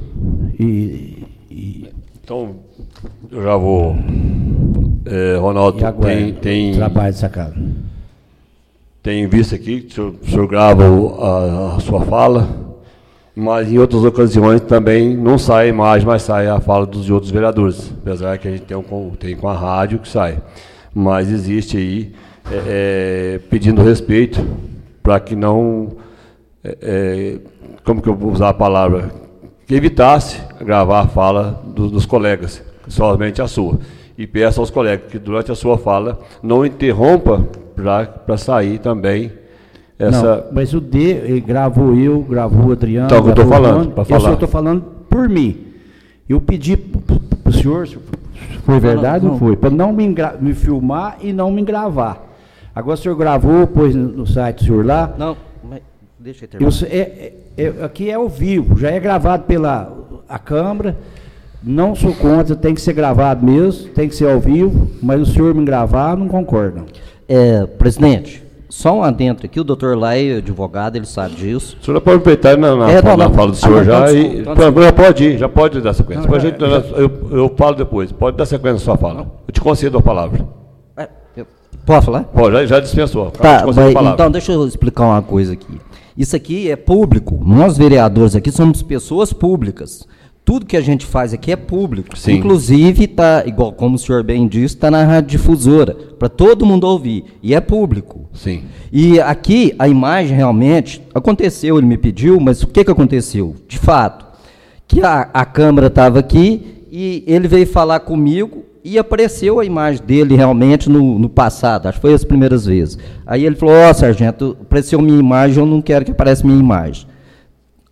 Então, eu já vou... Ronaldo, tem trabalho dessa casa. Tem visto aqui, o senhor grava a sua fala, mas em outras ocasiões também não sai a imagem, mas sai a fala dos outros vereadores, apesar que a gente tem com a rádio que sai. Mas existe aí, pedindo respeito, para que não, como que eu vou usar a palavra, que evitasse gravar a fala dos colegas, somente a sua. E peço aos colegas que durante a sua fala não interrompa para sair também essa... Não, mas o D, gravou o Adriano... Então, eu estou falando, para falar. Eu estou falando por mim. Eu pedi para o senhor, se foi verdade ou não foi, para não me filmar e não me gravar. Agora o senhor gravou, pôs no site do senhor lá... Não, mas deixa eu terminar. Aqui é ao vivo, já é gravado pela Câmara, não sou contra, tem que ser gravado mesmo, tem que ser ao vivo, mas o senhor me gravar, não concordo. Presidente, só um adentro aqui, o doutor Lai, advogado, ele sabe disso. O senhor pode aproveitar na fala do senhor já pode dar sequência. Eu falo depois, pode dar sequência na sua fala. Eu te concedo a palavra. Posso falar? Pode, já dispensou. Tá, então deixa eu explicar uma coisa aqui. Isso aqui é público, nós vereadores aqui somos pessoas públicas. Tudo que a gente faz aqui é público. Sim. Inclusive, está, igual como o senhor bem disse, está na Rádio Difusora, para todo mundo ouvir. E é público. Sim. E aqui, a imagem realmente, aconteceu, ele me pediu, mas o que aconteceu? De fato, que a câmera estava aqui e ele veio falar comigo e apareceu a imagem dele realmente no passado, acho que foi as primeiras vezes. Aí ele falou, sargento, apareceu minha imagem, eu não quero que apareça minha imagem.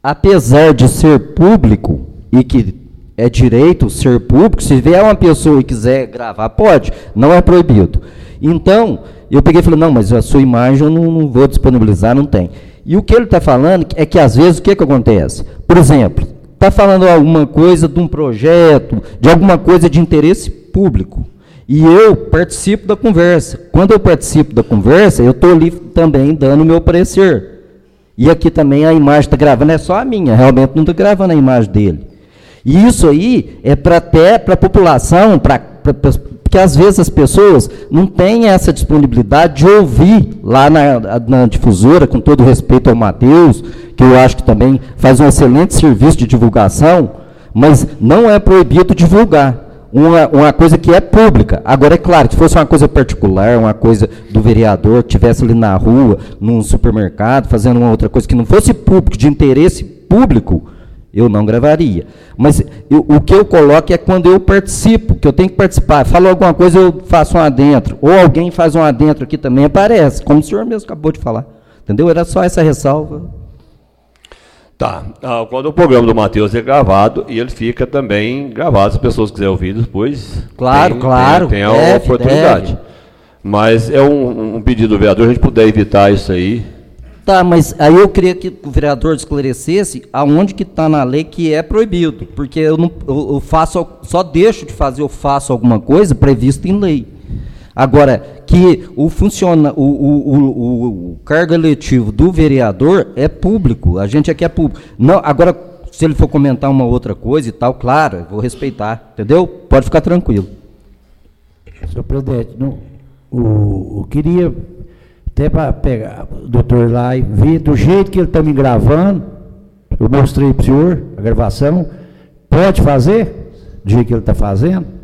apesar de ser público, e que é direito ser público, se vier uma pessoa e quiser gravar, pode, não é proibido. Então, eu peguei e falei, não, mas a sua imagem eu não vou disponibilizar, não tem. E o que ele está falando é que, às vezes, o que acontece? Por exemplo, está falando alguma coisa de um projeto, de alguma coisa de interesse público, e eu participo da conversa. Quando eu participo da conversa, eu estou ali também dando o meu parecer. E aqui também a imagem está gravando, é só a minha, realmente não estou gravando a imagem dele. E isso aí é até para a população, porque às vezes as pessoas não têm essa disponibilidade de ouvir lá na difusora, com todo respeito ao Matheus, que eu acho que também faz um excelente serviço de divulgação, mas não é proibido divulgar uma coisa que é pública. Agora, é claro, se fosse uma coisa particular, uma coisa do vereador, que estivesse ali na rua, num supermercado, fazendo uma outra coisa que não fosse público, de interesse público, eu não gravaria. Mas o que eu coloco é quando eu participo, que eu tenho que participar. Falo alguma coisa, eu faço um adentro. Ou alguém faz um adentro aqui também, aparece, como o senhor mesmo acabou de falar. Entendeu? Era só essa ressalva. Tá. Quando o programa do Matheus é gravado, e ele fica também gravado, se as pessoas quiserem ouvir depois. Claro. Tem a oportunidade. Deve. Mas é um pedido do vereador, a gente puder evitar isso aí. Tá, mas aí eu queria que o vereador esclarecesse aonde que está na lei que é proibido, porque eu faço, só deixo de fazer, eu faço alguma coisa prevista em lei. Agora, que o cargo eletivo do vereador é público, a gente aqui é público. Não, agora, se ele for comentar uma outra coisa e tal, claro, eu vou respeitar, entendeu? Pode ficar tranquilo. Senhor presidente, eu queria até para pegar o doutor lá e ver do jeito que ele está me gravando, eu mostrei para o senhor a gravação, pode fazer do jeito que ele está fazendo?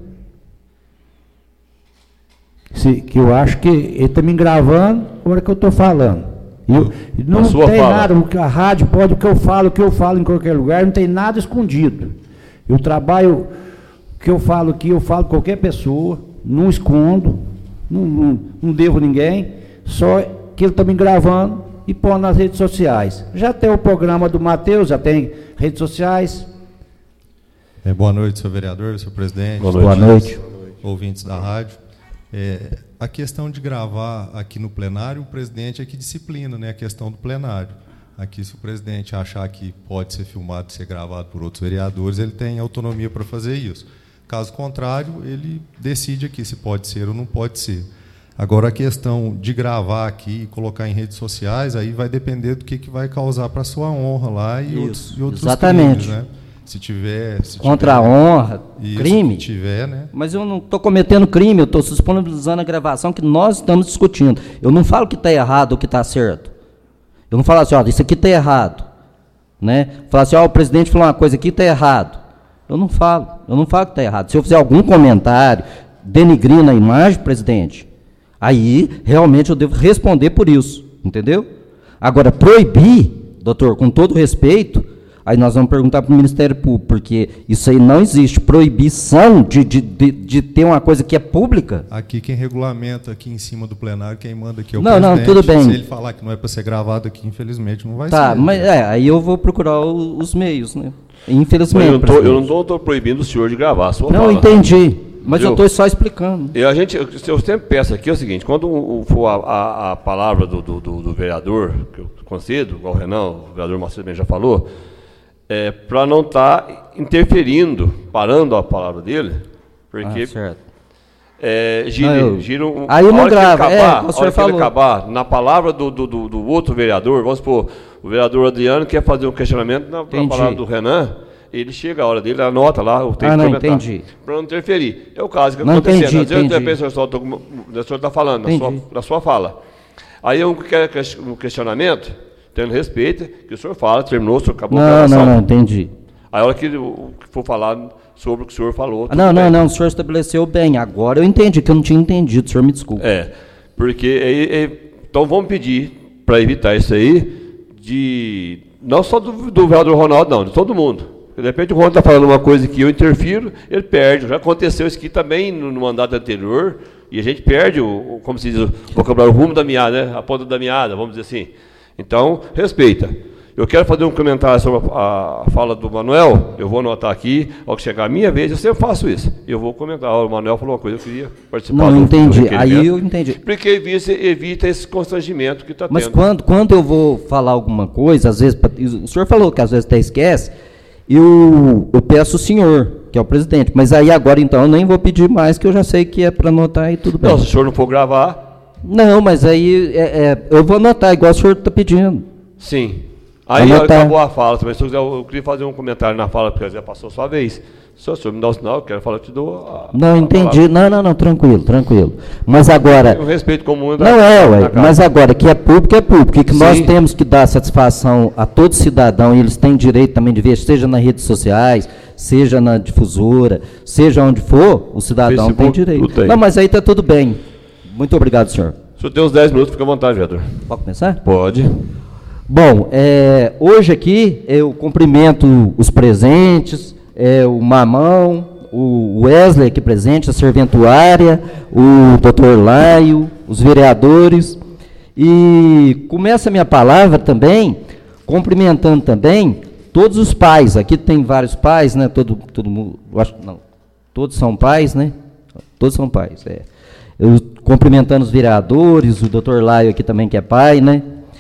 Que eu acho que ele está me gravando na hora que eu estou falando. Não tem nada, a rádio pode, o que eu falo em qualquer lugar, não tem nada escondido. Eu trabalho, o que eu falo aqui, eu falo com qualquer pessoa, não escondo, não devo ninguém, só que ele está me gravando e pondo nas redes sociais. Já tem o programa do Matheus, já tem redes sociais. Boa noite, senhor vereador, senhor presidente. Boa noite. Ouvintes da rádio. A questão de gravar aqui no plenário, o presidente é que disciplina, né, a questão do plenário. Aqui, se o presidente achar que pode ser filmado e ser gravado por outros vereadores, ele tem autonomia para fazer isso. Caso contrário, ele decide aqui se pode ser ou não pode ser. Agora, a questão de gravar aqui e colocar em redes sociais, aí vai depender do que vai causar para a sua honra lá e outros exatamente. Crimes, né? Se tiver contra a honra, crime. Se tiver, né? Mas eu não estou cometendo crime, eu estou disponibilizando a gravação que nós estamos discutindo. Eu não falo que está errado ou que está certo. Eu não falo assim, ó, isso aqui está errado. Né? Falar assim, ó, o presidente falou uma coisa aqui, está errado. Eu não falo que está errado. Se eu fizer algum comentário denigrindo a imagem, presidente, aí realmente eu devo responder por isso, entendeu? Agora, proibir, doutor, com todo respeito, aí nós vamos perguntar para o Ministério Público, porque isso aí não existe, proibição de ter uma coisa que é pública. Aqui quem regulamenta aqui em cima do plenário, quem manda aqui é o presidente. Não, tudo bem. Se ele falar que não é para ser gravado aqui, infelizmente não vai ser. Tá, mas aí eu vou procurar os meios, né? Infelizmente. Mas eu não estou proibindo o senhor de gravar a sua fala. Não, entendi. Mas eu estou só explicando. Eu sempre peço aqui o seguinte, quando for a palavra do vereador, que eu concedo, igual o Renan, o vereador Marcelo bem já falou, para não estar interferindo, parando a palavra dele, porque certo. gira um... Aí não grava, o senhor falou. Ele acabar, na palavra do outro vereador, vamos supor, o vereador Adriano quer fazer um questionamento na palavra do Renan, ele chega a hora dele, anota lá, tem que comentar. Entendi. Para não interferir. É o caso que está acontecendo. Às vezes o senhor está falando na sua fala. Aí eu quero um questionamento, tendo respeito, que o senhor fala, terminou, o senhor acabou a gravação. Não, entendi. Aí a hora que for falar sobre o que o senhor falou... Não, o senhor estabeleceu bem. Agora eu entendi, que eu não tinha entendido, o senhor me desculpa. Porque... então vamos pedir, para evitar isso aí, não só do vereador Ronaldo, não, de todo mundo. De repente o Ronaldo está falando uma coisa que eu interfiro, ele perde. Já aconteceu isso aqui também no mandato anterior, e a gente perde, como se diz, o vocabulário, o rumo da meada, né? A ponta da meada, vamos dizer assim. Então, respeita. Eu quero fazer um comentário sobre a fala do Manuel, eu vou anotar aqui, ao que chegar a minha vez, eu sempre faço isso. Eu vou comentar, o Manuel falou uma coisa, eu queria participar. Não, entendi, aí eu entendi. Porque evita esse constrangimento que está tendo. Mas quando eu vou falar alguma coisa, às vezes, o senhor falou que às vezes até esquece, eu peço o senhor, que é o presidente, mas aí agora então eu nem vou pedir mais, que eu já sei que é para anotar e tudo bem. Não, se o senhor não for gravar... Não, mas aí eu vou anotar, igual o senhor está pedindo. Sim. Aí acabou a fala também. Se eu queria fazer um comentário na fala, porque já passou a sua vez. Se o senhor me dá o sinal, eu quero falar, eu te dou a... Não, entendi. Não, tranquilo. Mas agora... Eu respeito comum... Mas agora, que é público, e que nós temos que dar satisfação a todo cidadão, e eles têm direito também de ver, seja nas redes sociais, seja na difusora, seja onde for, o cidadão tem direito. Não, mas aí está tudo bem. Muito obrigado, senhor. O senhor tem uns 10 minutos, fica à vontade, vereador. Pode começar? Pode. Bom, hoje aqui eu cumprimento os presentes, o Mamão, o Wesley aqui presente, a serventuária, o doutor Laio, os vereadores, e começo a minha palavra também, cumprimentando também todos os pais. Aqui tem vários pais, né? Todo mundo, acho que não, todos são pais, né? Todos são pais, Eu cumprimentando os vereadores, o doutor Laio aqui também que é pai, né?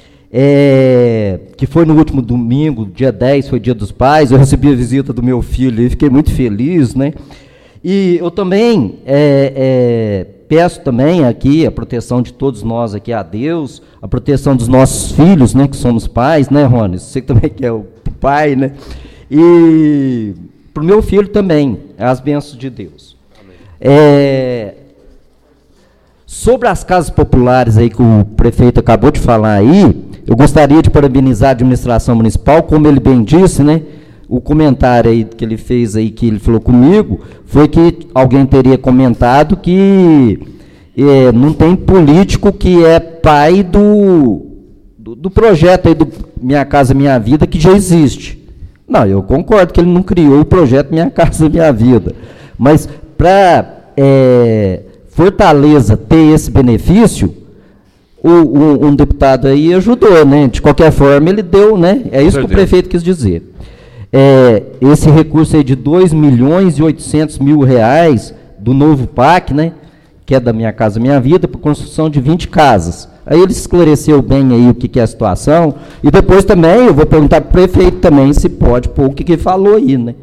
Que foi no último domingo, dia 10, foi dia dos pais, eu recebi a visita do meu filho e fiquei muito feliz, né? E eu também peço também aqui a proteção de todos nós aqui a Deus, a proteção dos nossos filhos, né, que somos pais, né, Rony? Você também que é o pai, né? E para o meu filho também, as bênçãos de Deus. Sobre as casas populares aí que o prefeito acabou de falar aí, eu gostaria de parabenizar a administração municipal, como ele bem disse, né? O comentário aí que ele fez aí, que ele falou comigo, foi que alguém teria comentado que não tem político que é pai do projeto aí do Minha Casa Minha Vida, que já existe. Não, eu concordo que ele não criou o projeto Minha Casa Minha Vida. Mas para Fortaleza ter esse benefício, um deputado aí ajudou, né? De qualquer forma, ele deu, né? É isso que o prefeito quis dizer. Esse recurso aí de R$2.800.000 do novo PAC, né? Que é da Minha Casa Minha Vida, para construção de 20 casas. Aí ele esclareceu bem aí o que é a situação. E depois também eu vou perguntar para o prefeito também se pode pôr o que ele falou aí, né?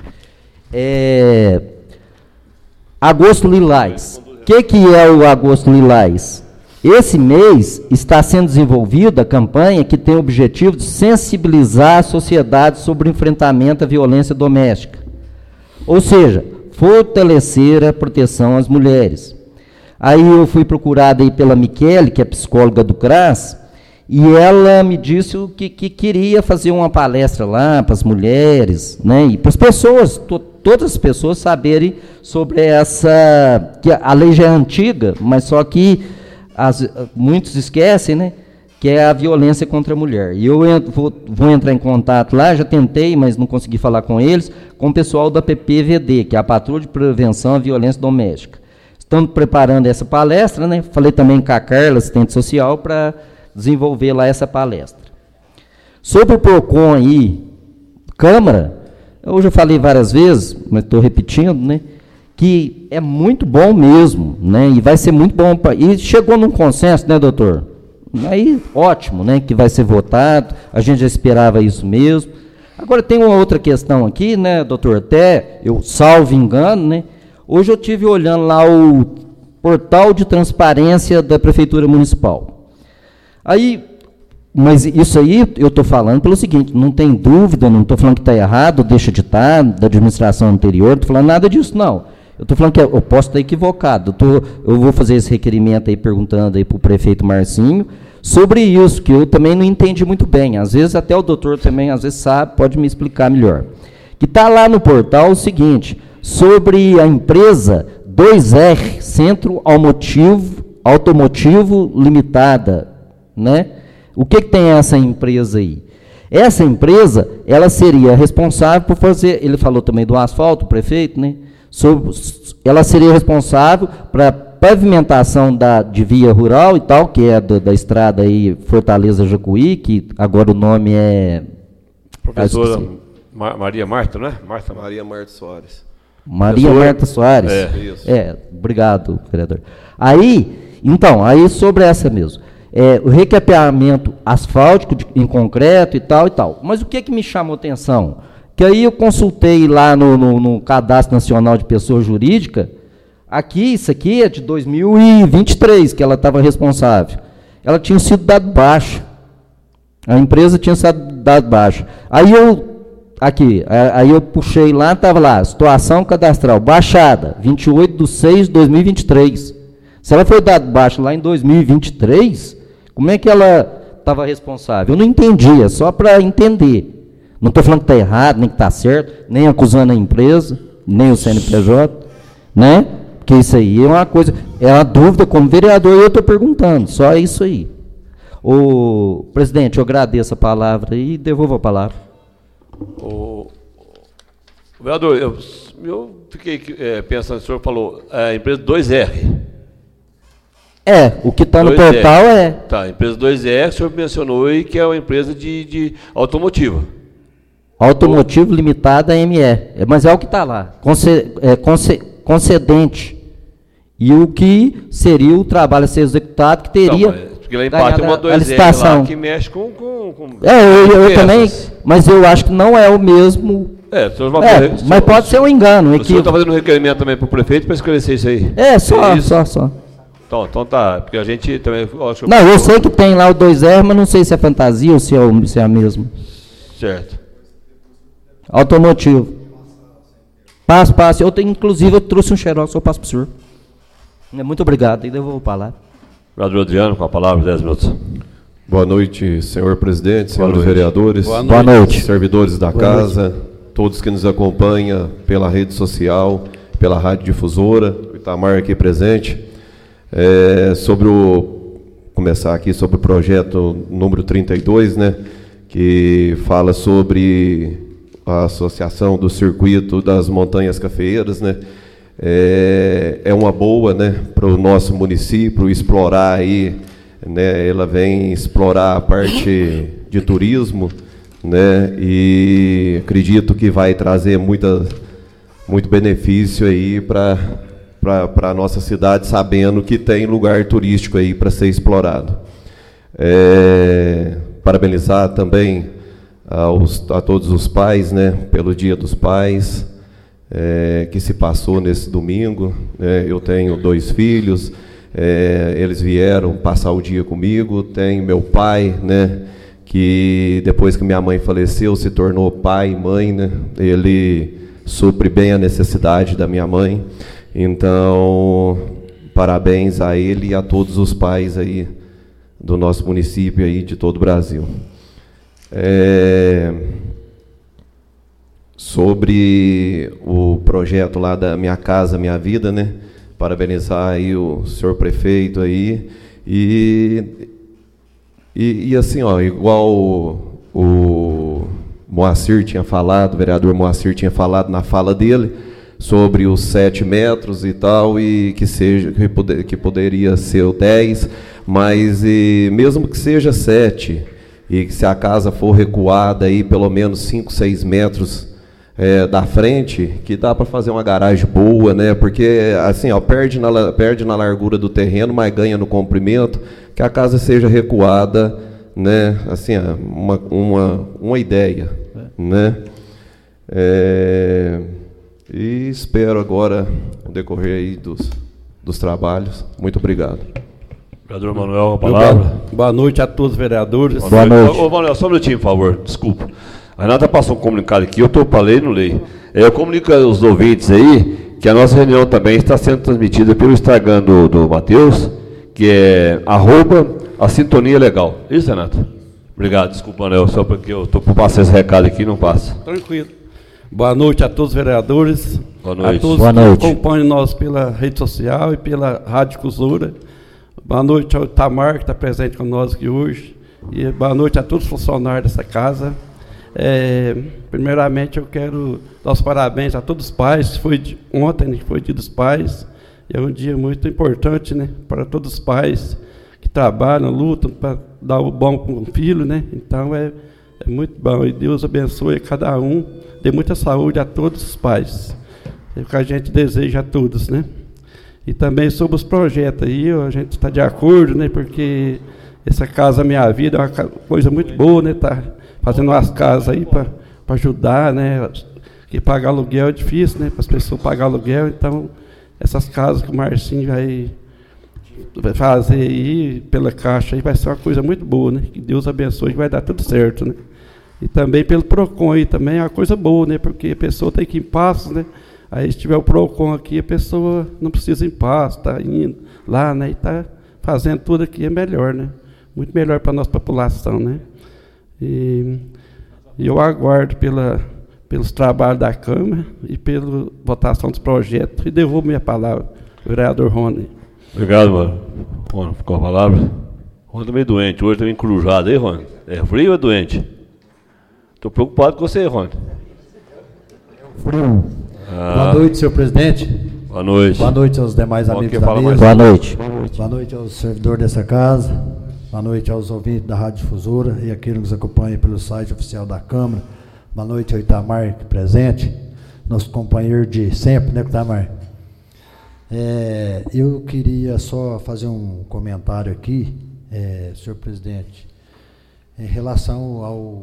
Agosto Lilás. O que é o Agosto Lilás? Esse mês está sendo desenvolvida a campanha que tem o objetivo de sensibilizar a sociedade sobre o enfrentamento à violência doméstica. Ou seja, fortalecer a proteção às mulheres. Aí eu fui procurada aí pela Michele, que é psicóloga do CRAS, e ela me disse que queria fazer uma palestra lá para as mulheres, né, e para as pessoas, todas as pessoas saberem sobre que a lei já é antiga, mas só que muitos esquecem, né, que é a violência contra a mulher. E eu vou entrar em contato lá, já tentei, mas não consegui falar com eles, com o pessoal da PPVD, que é a Patrulha de Prevenção à Violência Doméstica. Estamos preparando essa palestra, né? Falei também com a Carla, assistente social, para desenvolver lá essa palestra. Sobre o PROCON aí, Câmara, eu já falei várias vezes, mas estou repetindo, né? Que é muito bom mesmo, né? E vai ser muito bom. E chegou num consenso, né, doutor? Aí, ótimo, né? Que vai ser votado, a gente já esperava isso mesmo. Agora tem uma outra questão aqui, né, doutor? Até, eu salvo engano, né? Hoje eu estive olhando lá o portal de transparência da Prefeitura Municipal. Aí, mas isso aí eu estou falando pelo seguinte, não tem dúvida, não estou falando que está errado, deixa de estar, da administração anterior, não estou falando nada disso, não. Eu estou falando que eu posso estar equivocado. Eu vou fazer esse requerimento aí, perguntando aí para o prefeito Marcinho, sobre isso, que eu também não entendi muito bem. Às vezes até o doutor também, às vezes sabe, pode me explicar melhor. Que está lá no portal o seguinte, sobre a empresa 2R, Centro Automotivo Limitada, né? O que tem essa empresa aí? Essa empresa, ela seria responsável por ele falou também do asfalto, o prefeito, né? Ela seria responsável para pavimentação de via rural e tal, que é da estrada aí Fortaleza-Jacuí, que agora o nome é... Professora Maria Marta, né? Maria Marta Soares. Maria Marta Soares. Isso. Obrigado, vereador. Aí sobre essa mesmo. O recapeamento asfáltico em concreto e tal. Mas o que me chamou atenção? Que aí eu consultei lá no Cadastro Nacional de Pessoa Jurídica, isso aqui é de 2023, que ela estava responsável. Ela tinha sido dado baixa. A empresa tinha sido dado baixa. Aí eu puxei lá, estava lá, situação cadastral, baixada, 28/6/2023. Se ela foi dada baixa lá em 2023, como é que ela estava responsável? Eu não entendi, é só para entender. Não estou falando que está errado, nem que está certo, nem acusando a empresa, nem o CNPJ, né? Porque isso aí é uma coisa, é uma dúvida como vereador, eu estou perguntando, só isso aí. Presidente, eu agradeço a palavra e devolvo a palavra. Vereador, eu fiquei pensando, o senhor falou, a empresa 2R. O que está no portal é. Tá, a empresa 2R, o senhor mencionou aí que é uma empresa de automotiva. Automotivo Limitada ME, mas é o que está lá, concedente. E o que seria o trabalho a ser executado, que teria... Porque lá em Pá tem uma 2R lá que mexe com eu também, mas eu acho que não é o mesmo... mas pode ser um engano. O senhor está fazendo um requerimento também para o prefeito para esclarecer isso aí? Só. Então tá, porque a gente também... eu sei que tem lá o 2R, mas não sei se é fantasia ou se é a mesma. Certo. Automotivo. Passo. Inclusive, eu trouxe um xerox, eu passo para o senhor. Muito obrigado, e devolvo a palavra. Vereador Adriano, com a palavra, 10 minutos. Boa noite, senhor presidente, senhores vereadores. Boa noite. Servidores da casa, todos que nos acompanham pela rede social, pela rádio difusora, o Itamar aqui presente. Começar aqui sobre o projeto número 32, né, que fala sobre a associação do circuito das montanhas cafeeiras, né. É uma boa, né, para o nosso município explorar aí, né, ela vem explorar a parte de turismo, né, e acredito que vai trazer muito benefício aí para a nossa cidade, sabendo que tem lugar turístico aí para ser explorado. Parabenizar também a todos os pais, né, pelo Dia dos Pais, que se passou nesse domingo. Eu tenho 2 filhos, eles vieram passar o dia comigo. Tenho meu pai, né, que depois que minha mãe faleceu se tornou pai e mãe, né, ele supre bem a necessidade da minha mãe. Então, parabéns a ele e a todos os pais aí do nosso município aí, de todo o Brasil. Sobre o projeto lá da Minha Casa Minha Vida, né? Parabenizar aí o senhor prefeito aí e assim, ó, igual o Moacir tinha falado, o vereador Moacir tinha falado na fala dele sobre os 7 metros e tal, e que poderia ser o 10, mas mesmo que seja 7, e que se a casa for recuada aí pelo menos 5, 6 metros da frente, que dá para fazer uma garagem boa, né? Porque assim, ó, perde na largura do terreno, mas ganha no comprimento, que a casa seja recuada, né? Assim, uma ideia, né? E espero agora o decorrer aí dos trabalhos. Muito obrigado. Vereador Manuel, a palavra. Boa noite a todos os vereadores. Boa noite. Ô, Manuel, só um minutinho, por favor. Desculpa. A Renata passou um comunicado aqui, eu falei e não leio. Eu comunico aos ouvintes aí que a nossa reunião também está sendo transmitida pelo Instagram do Matheus, que é @a Sintonia Legal. Isso, Renata? Obrigado, desculpa, Manuel, só porque eu estou por passar esse recado aqui e não passa. Tranquilo. Boa noite a todos os vereadores. Boa noite. A todos Boa que noite. acompanham nós pela rede social e pela Rádio Difusora. Boa noite ao Itamar, que está presente com nós aqui hoje. E boa noite a todos os funcionários dessa casa. Primeiramente, eu quero dar os parabéns a todos os pais. Ontem foi Dia dos Pais. É um dia muito importante, né, para todos os pais que trabalham, lutam para dar o bom com o filho, né? Então é muito bom. E Deus abençoe cada um, dê muita saúde a todos os pais. É o que a gente deseja a todos, né? E também sobre os projetos aí, a gente está de acordo, né? Porque essa Casa Minha Vida é uma coisa muito boa, né? Tá fazendo umas casas aí para ajudar, né? Porque pagar aluguel é difícil, né? Para as pessoas pagar aluguel, então essas casas que o Marcinho vai fazer aí pela Caixa aí vai ser uma coisa muito boa, né? Que Deus abençoe, que vai dar tudo certo, né? E também pelo PROCON aí também é uma coisa boa, né? Porque a pessoa tem que ir em passos, né? Aí se tiver o PROCON aqui, a pessoa não precisa ir em passos, está indo lá, né? E está fazendo tudo aqui, é melhor, né? Muito melhor para a nossa população, né? E eu aguardo pelos trabalhos da Câmara e pela votação dos projetos e devolvo minha palavra, vereador Rony. Obrigado, mano. Rony, ficou a palavra. Rony tá meio doente, hoje tá meio encrujado aí, Rony. É frio ou é doente? Estou preocupado com você, Rony. Frio. Boa noite, senhor presidente. Boa noite. Boa noite aos demais amigos da mesa. Boa noite. Boa noite aos servidores dessa casa. Boa noite aos ouvintes da Rádio Difusora e aqueles que nos acompanham pelo site oficial da Câmara. Boa noite ao Itamar, aqui presente. Nosso companheiro de sempre, né, Itamar? Eu queria só fazer um comentário aqui, senhor presidente, em relação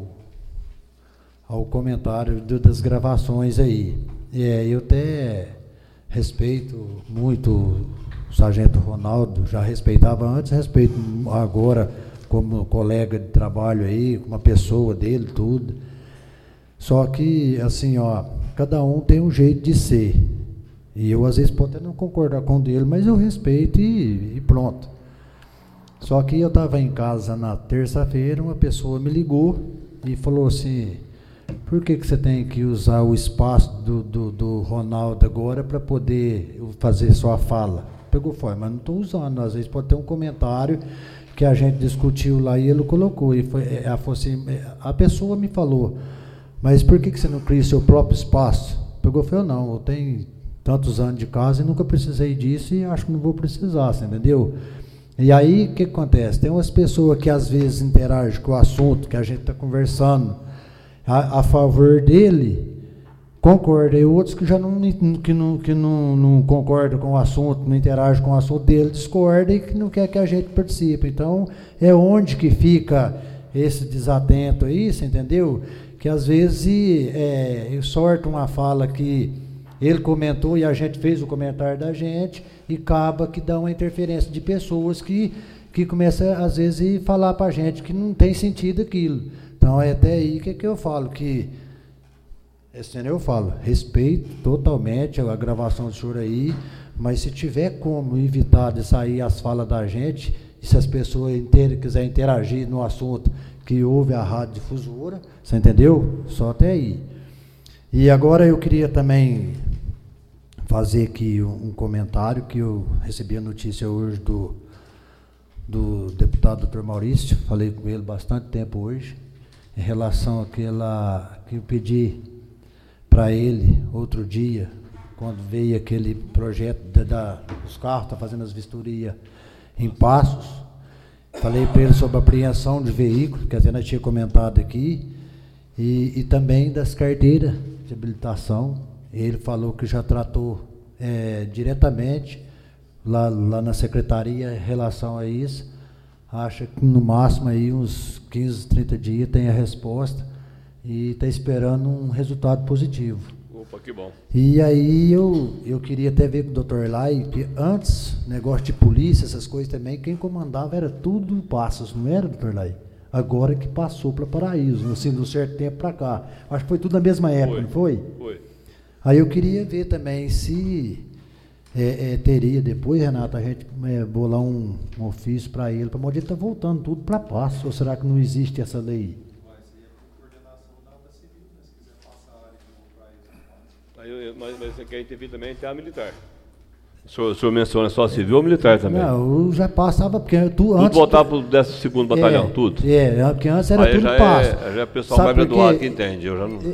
ao comentário das gravações aí. Eu até respeito muito o sargento Ronaldo, já respeitava antes, respeito agora como colega de trabalho aí, como uma pessoa dele, tudo. Só que, assim, ó, cada um tem um jeito de ser. E eu, às vezes, posso até não concordar com o dele, mas eu respeito e pronto. Só que eu estava em casa na terça-feira, uma pessoa me ligou e falou assim: por que você tem que usar o espaço do Ronaldo agora para poder fazer sua fala? Pegou fora, mas não estou usando. Às vezes pode ter um comentário que a gente discutiu lá e ele colocou. E ela falou assim, a pessoa me falou, mas por que você não cria seu próprio espaço? Pegou e falou, não, eu tenho tantos anos de casa e nunca precisei disso e acho que não vou precisar, você entendeu? E aí, o que acontece? Tem umas pessoas que às vezes interagem com o assunto que a gente está conversando a favor dele, concorda, e outros que já não concordam com o assunto, não interagem com o assunto dele, discorda e que não quer que a gente participe. Então, é onde que fica esse desatento aí, você entendeu? Que às vezes sorte uma fala que ele comentou e a gente fez o comentário da gente e acaba que dá uma interferência de pessoas que começam, às vezes, a falar para a gente que não tem sentido aquilo. Então, é até aí que eu falo, que eu falo, respeito totalmente a gravação do senhor aí, mas se tiver como evitar de sair as falas da gente, e se as pessoas quiserem interagir no assunto que houve a Rádio Difusora, você entendeu? Só até aí. E agora eu queria também fazer aqui um comentário, que eu recebi a notícia hoje do deputado Dr. Maurício, falei com ele bastante tempo hoje, em relação àquela que eu pedi para ele outro dia, quando veio aquele projeto dos carros, está fazendo as vistorias em Passos. Falei para ele sobre a apreensão de veículos, que até nós tinha comentado aqui, e também das carteiras de habilitação. Ele falou que já tratou diretamente lá na secretaria em relação a isso. Acha que no máximo aí uns 15, 30 dias tem a resposta e está esperando um resultado positivo. Opa, que bom. E aí eu queria até ver com o doutor Elai, que antes, negócio de polícia, essas coisas também, quem comandava era tudo em Passos, não era, doutor Elai? Agora que passou para Paraíso, assim, de um certo tempo para cá. Acho que foi tudo na mesma época, não foi? Foi. Aí eu queria ver também se teria depois, Renato, a gente bolar um ofício para ele, para ele estar voltando tudo para Passos, ou será que não existe essa lei? Mas você quer intervir também até a militar. O senhor menciona só civil ou militar também? Não, eu já passava, porque tudo antes... Tudo voltava para o 12º Batalhão, tudo? Porque antes era tudo Passo. Já é o pessoal mais graduado que entende, eu já não...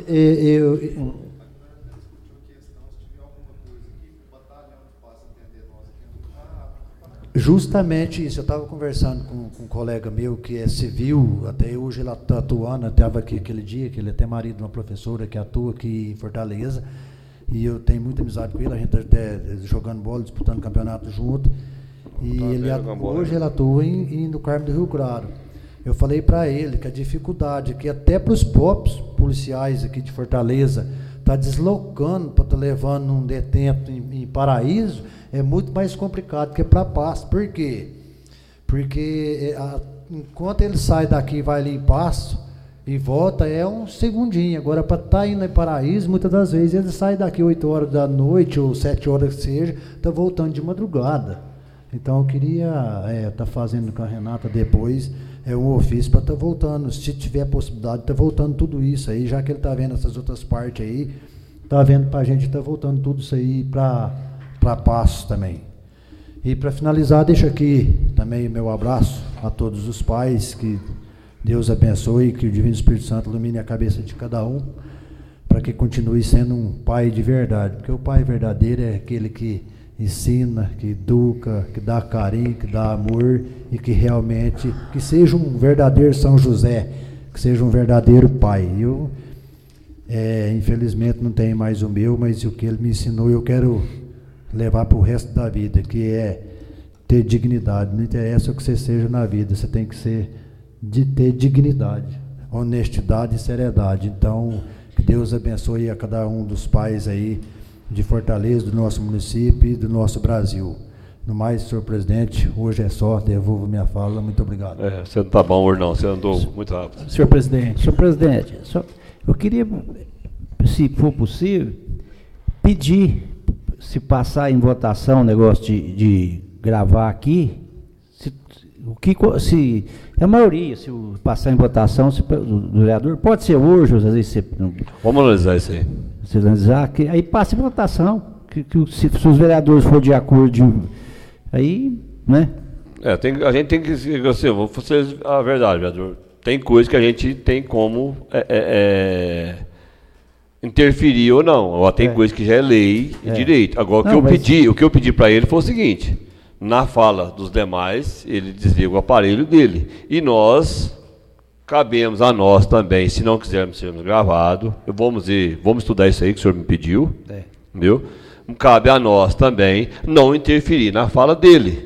Justamente isso. Eu estava conversando com um colega meu que é civil, até hoje ele está atuando, estava aqui aquele dia, que ele é até marido de uma professora que atua aqui em Fortaleza, e eu tenho muita amizade com ele, a gente até jogando bola, disputando campeonato junto, e hoje ele atua no Carmo do Rio Claro. Eu falei para ele que a dificuldade que até para os próprios policiais aqui de Fortaleza está deslocando para estar levando um detento em Paraíso, é muito mais complicado que para Pasto. Por quê? Porque enquanto ele sai daqui e vai ali em Pasto e volta, é um segundinho. Agora, para estar indo em Paraíso, muitas das vezes ele sai daqui 8 horas da noite ou 7 horas que seja, está voltando de madrugada. Então eu queria estar fazendo com a Renata depois um ofício para estar voltando, se tiver a possibilidade de estar voltando tudo isso aí, já que ele está vendo essas outras partes aí, está vendo para a gente estar voltando tudo isso aí para Passo também. E para finalizar, deixo aqui também meu abraço a todos os pais, que Deus abençoe, que o Divino Espírito Santo ilumine a cabeça de cada um, para que continue sendo um pai de verdade, porque o pai verdadeiro é aquele que ensina, que educa, que dá carinho, que dá amor, e que realmente, que seja um verdadeiro São José, que seja um verdadeiro pai. Eu, infelizmente, não tenho mais o meu, mas o que ele me ensinou eu quero levar para o resto da vida, que é ter dignidade. Não interessa o que você seja na vida, você tem que ter dignidade, honestidade e seriedade. Então, que Deus abençoe a cada um dos pais aí de Fortaleza, do nosso município e do nosso Brasil. No mais, senhor presidente, hoje é só, devolvo minha fala. Muito obrigado. Você não está bom hoje não, você andou muito rápido. Senhor presidente, eu queria, se for possível, pedir, se passar em votação o negócio de gravar aqui, se a maioria, se passar em votação, do vereador, pode ser hoje, às vezes você... Vamos analisar isso aí. Você analisar, aí passa em votação, se os vereadores forem de acordo, aí, né? A gente tem que, assim, vou fazer a verdade, vereador, tem coisa que a gente tem como interferir ou não, ou tem coisa que já é lei e direito. Agora, o que eu pedi para ele foi o seguinte: na fala dos demais, ele desliga o aparelho dele. E cabemos a nós também, se não quisermos sermos gravados, vamos estudar isso aí que o senhor me pediu, viu? Cabe a nós também não interferir na fala dele.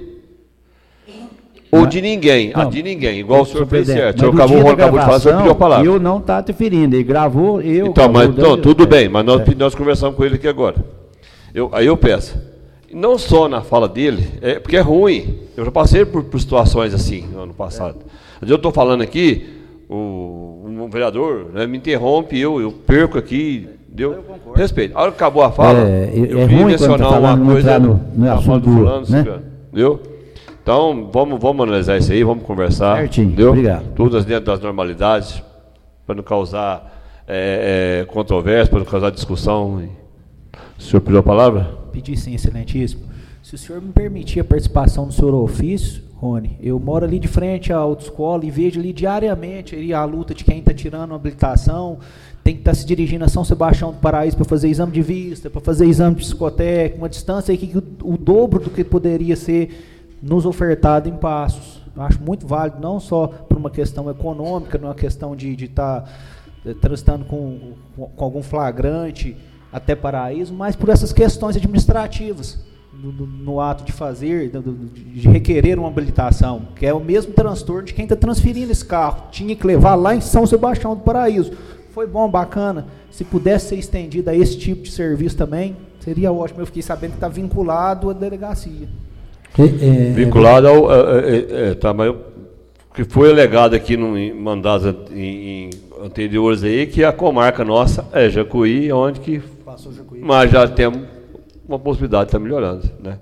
Ou de ninguém, igual o senhor fez certo. O senhor acabou de falar, o senhor pediu a palavra. Eu não está interferindo, ele gravou, tudo bem, mas nós conversamos com ele aqui agora. Aí eu peço, não só na fala dele, porque é ruim. Eu já passei por situações assim no ano passado. Mas eu estou falando aqui, um vereador, né, me interrompe, eu perco aqui, deu respeito. A hora que acabou a fala, eu queria mencionar uma coisa na fala do fulano, né? Viu? Então, vamos analisar isso aí, vamos conversar. Certinho, entendeu? Obrigado. Todas dentro das normalidades, para não causar controvérsia, para não causar discussão. O senhor pediu a palavra? Pedi sim, excelentíssimo. Se o senhor me permitir a participação no seu ofício, Rony, eu moro ali de frente à autoescola e vejo ali diariamente a luta de quem está tirando a habilitação, tem que estar se dirigindo a São Sebastião do Paraíso para fazer exame de vista, para fazer exame psicotécnico, uma distância aí que o dobro do que poderia ser nos ofertado em Passos. Eu acho muito válido, não só por uma questão econômica, numa questão de estar transitando com algum flagrante até Paraíso, mas por essas questões administrativas, no ato de fazer, de requerer uma habilitação, que é o mesmo transtorno de quem está transferindo esse carro. Tinha que levar lá em São Sebastião do Paraíso. Foi bom, bacana. Se pudesse ser estendido a esse tipo de serviço também, seria ótimo. Eu fiquei sabendo que está vinculado à delegacia. Vinculado ao mas que foi alegado aqui em mandados anteriores aí, que a comarca nossa é Jacuí, onde que passou Jacuí. Mas já temos uma possibilidade de estar melhorando, né?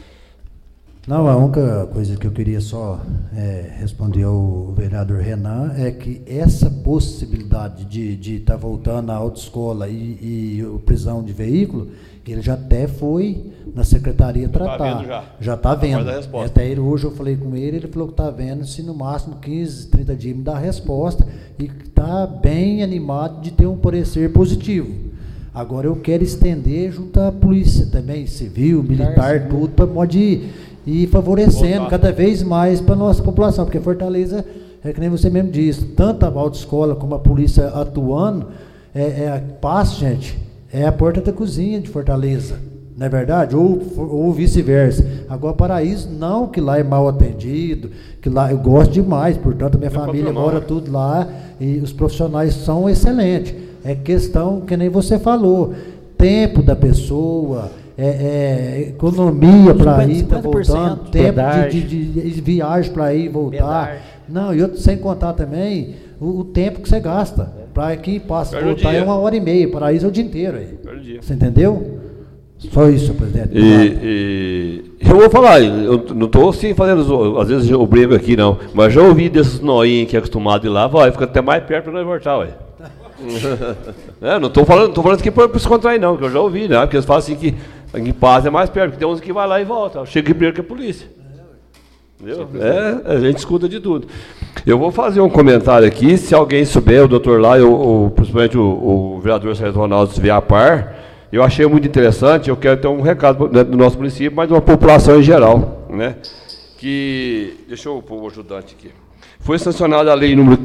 Não, a única coisa que eu queria só responder ao vereador Renan é que essa possibilidade de estar voltando à autoescola e prisão de veículo, ele já até foi na secretaria tratar. Já está vendo. Até ele, hoje eu falei com ele falou que está vendo, se no máximo 15, 30 dias me dá a resposta, e está bem animado de ter um parecer positivo. Agora eu quero estender junto à polícia também, civil, militar, tudo, para modo de e favorecendo cada vez mais para a nossa população, porque Fortaleza, é que nem você mesmo disse, tanto a autoescola como a polícia atuando, passo, gente, é a porta da cozinha de Fortaleza, não é verdade? Ou vice-versa. Agora, Paraíso, não, que lá é mal atendido, que lá eu gosto demais, portanto, a minha família mora tudo lá, e os profissionais são excelentes. É questão, que nem você falou, tempo da pessoa, economia para ir, tá voltando, tempo de viagem para ir e voltar. Não, e outro, sem contar também o tempo que você gasta. Para quem passa voltar é 1h30, Paraíso é o dia inteiro aí. Você entendeu? Só isso, presidente. Eu vou falar, eu não estou assim fazendo, às vezes eu brigo aqui não, mas já ouvi desses noinhos que é acostumado a ir lá, vai, fica até mais perto para nós voltar, ué. Não estou falando aqui para se contrair não, que eu já ouvi, né? Porque eles falam assim que em Paz é mais perto, porque tem uns que vai lá e volta, chega primeiro que a polícia. Entendeu? A gente escuta de tudo. Eu vou fazer um comentário aqui, se alguém souber, o doutor lá, principalmente o vereador Sérgio Ronaldo estiver a par, eu achei muito interessante, eu quero ter um recado do nosso município, mas da população em geral, né? Deixa eu pôr o ajudante aqui. Foi sancionada a lei número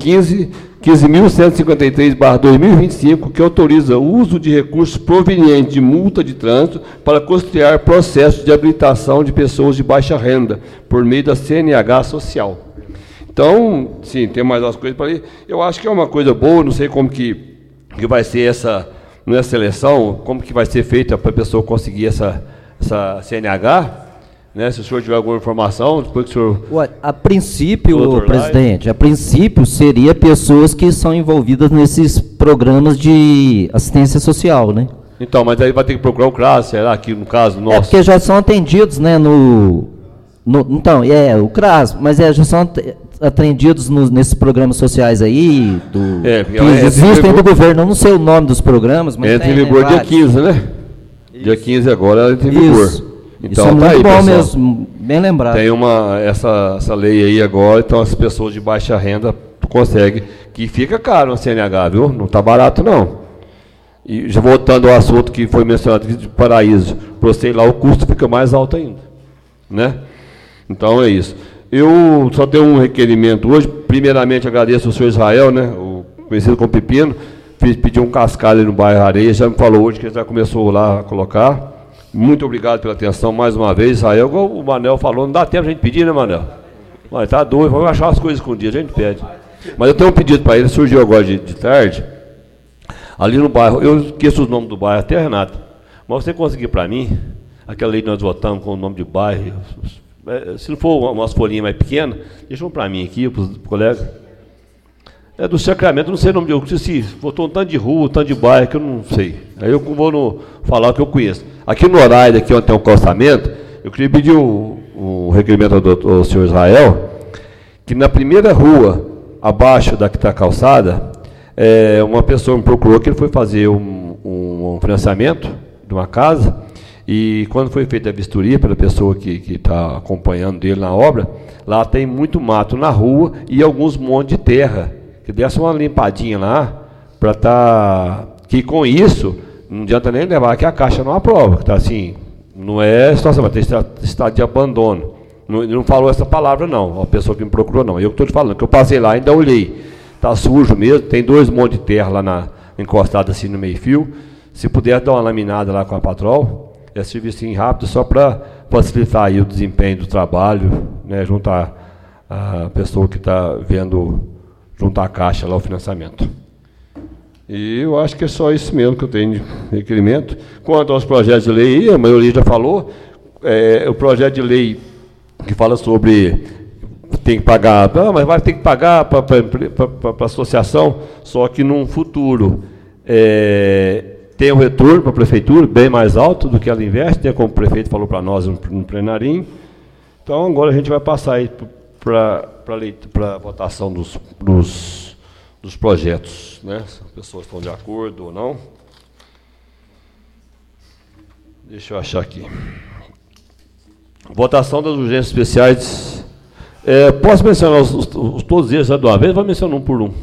15.153/2025, que autoriza o uso de recursos provenientes de multa de trânsito para custear processos de habilitação de pessoas de baixa renda, por meio da CNH social. Então, sim, tem mais umas coisas para ir. Eu acho que é uma coisa boa, não sei como que vai ser essa seleção, como que vai ser feita para a pessoa conseguir essa CNH. Né, se o senhor tiver alguma informação, depois que o senhor... A princípio, presidente, a princípio seria pessoas que são envolvidas nesses programas de assistência social, né? Então, mas aí vai ter que procurar o CRAS, será que no caso nosso... porque já são atendidos, né, então, o CRAS, mas já são atendidos nesses programas sociais aí, que existem do governo, eu não sei o nome dos programas, mas entra em vigor dia 15, né? Isso. Dia 15 agora entra em vigor. Isso. Então, isso é muito bom pessoal, mesmo, bem lembrado. Tem essa lei aí agora, então as pessoas de baixa renda conseguem, que fica caro a CNH, viu? Não está barato não. E já voltando ao assunto que foi mencionado de Paraíso, para você ir lá o custo fica mais alto ainda, né? Então é isso. Eu só tenho um requerimento hoje, primeiramente agradeço ao senhor Israel, né? O conhecido como Pepino, pedi um cascalho no bairro Areia, já me falou hoje que ele já começou lá a colocar. Muito obrigado pela atenção mais uma vez, Israel. Igual o Manel falou, não dá tempo a gente pedir, né, Manel? Mas tá doido, vamos achar as coisas escondidas, a gente pede. Mas eu tenho um pedido para ele, surgiu agora de tarde, ali no bairro, eu esqueço os nomes do bairro, até Renato, mas você conseguir para mim, aquela lei que nós votamos com o nome de bairro, se não for umas folhinhas mais pequenas, deixa um para mim aqui, para os colegas. É do Sacramento, não sei o nome de eu se votou um tanto de rua, um tanto de bairro, que eu não sei. Aí eu vou falar o que eu conheço. Aqui no horário, aqui onde tem um calçamento, eu queria pedir um requerimento ao senhor Israel, que na primeira rua, abaixo da que está a calçada, uma pessoa me procurou que ele foi fazer um financiamento de uma casa, e quando foi feita a vistoria pela pessoa que está acompanhando dele na obra, lá tem muito mato na rua e alguns montes de terra, que desse uma limpadinha lá, para que com isso, não adianta nem levar que a Caixa não aprova, que está assim, não é situação, mas tem estado de abandono. Não falou essa palavra não, a pessoa que me procurou não, eu que estou te falando, que eu passei lá, ainda olhei, está sujo mesmo, tem 2 montes de terra lá encostado assim no meio fio, se puder dar uma laminada lá com a Patrol, é serviço rápido só para facilitar aí o desempenho do trabalho, né, junto a pessoa que está vendo, junto à Caixa lá o financiamento. E eu acho que é só isso mesmo que eu tenho de requerimento. Quanto aos projetos de lei, a maioria já falou, o projeto de lei que fala sobre tem que pagar, mas vai ter que pagar para a associação, só que num futuro tem um retorno para a prefeitura bem mais alto do que ela investe, né, como o prefeito falou para nós no plenarinho. Então agora a gente vai passar aí para votação dos projetos, né? Se as pessoas estão de acordo ou não. Deixa eu achar aqui. Votação das urgências especiais. Posso mencionar todos eles de uma vez? Vou mencionar um por um.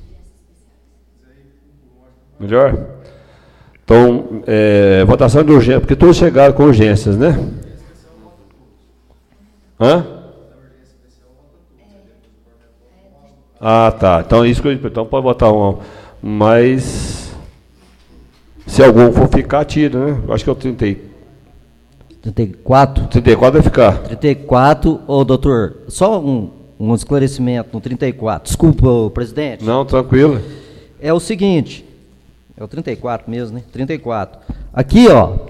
Melhor? Então, votação de urgência, porque todos chegaram com urgências, né? Hã? Ah, tá. Então, isso que então pode botar um. Mas se algum for ficar, tira, né? Acho que é o 34? 34 vai ficar. 34, doutor, só um esclarecimento no 34. Desculpa, presidente. Não, tranquilo. É o seguinte, é o 34 mesmo, né? 34. Aqui,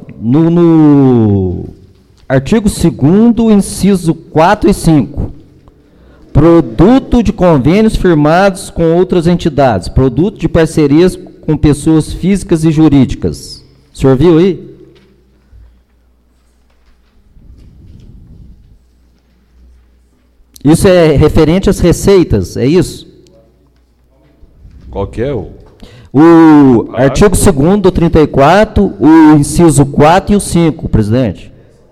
no artigo 2º, inciso 4 e 5. Produto de convênios firmados com outras entidades. Produto de parcerias com pessoas físicas e jurídicas. O senhor viu aí? Isso é referente às receitas, é isso? Qual que é o? O artigo 2º do 34, o inciso 4 e o 5, presidente.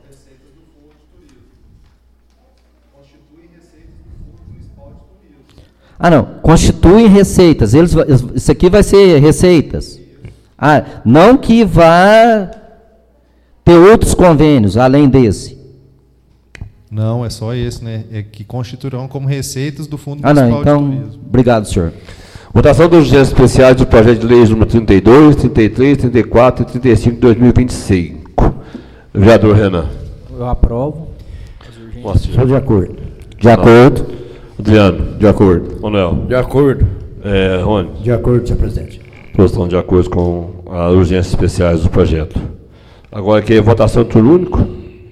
Ah, não. Constituem receitas. Isso aqui vai ser receitas. Ah, não que vá ter outros convênios além desse. Não, é só esse, né? É que constituirão como receitas do Fundo Municipal de Turismo. Obrigado, senhor. Votação dos urgências especiais do projeto de lei número 32, 33, 34 e 35 de 2025. Vereador Renan. Eu aprovo. Sou de acordo. De acordo. Adriano. De acordo. Manuel. De acordo. Rony. De acordo, senhor presidente. Todos estão de acordo com as urgências especiais do projeto. Agora aqui é votação de turno único.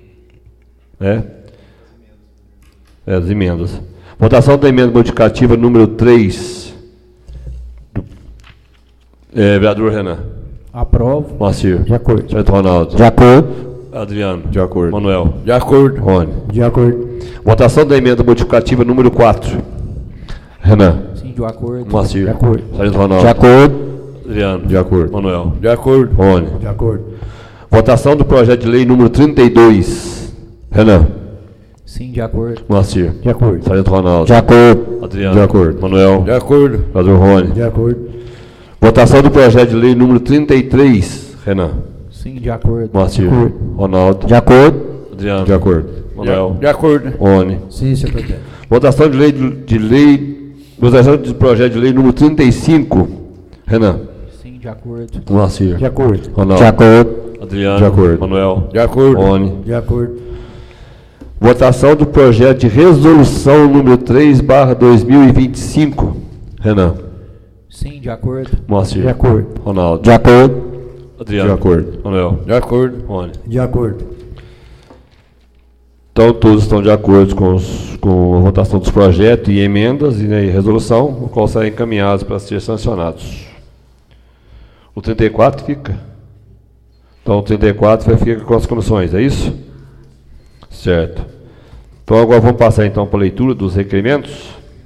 As emendas. Votação da emenda modificativa número 3. Vereador Renan. Aprovo. Moacir. De acordo. Sargento Ronaldo. De acordo. Adriano. De acordo. Manuel. De acordo. Rony. De acordo. Votação da emenda modificativa número 4. Renan. Sim, de acordo. Moacir. De acordo. Sargento Ronaldo. De acordo. Adriano. De acordo. Manuel. De acordo. Rony. De acordo. Votação do projeto de lei número 32. Renan. Sim, de acordo. Moacir. De acordo. Sargento Ronaldo. De acordo. Adriano. De acordo. Manuel. De acordo. Vereador Rony. De acordo. Votação do projeto de lei número 33. Renan. Sim, de acordo. Moacir. De acordo. Ronaldo. De acordo. Adriano. De acordo. Manuel. De acordo. Rony. Sim, senhor presidente. Votação de lei. Votação do projeto de lei número 35. Renan. Sim, de acordo. Moacir. De acordo. Ronaldo. De acordo. Adriano. De acordo. Manuel. De acordo. Rony. De acordo. Votação do projeto de resolução número 3/2025. Renan. Sim, de acordo. Moacir. De acordo. Ronaldo. De acordo. Adriano. De acordo. Manuel. De acordo. Rony. De acordo. Então, todos estão de acordo com a votação dos projetos e emendas e resolução, o qual serão encaminhados para ser sancionados. O 34 fica. Então, o 34 fica com as comissões, é isso? Certo. Então, agora vamos passar então para a leitura dos requerimentos.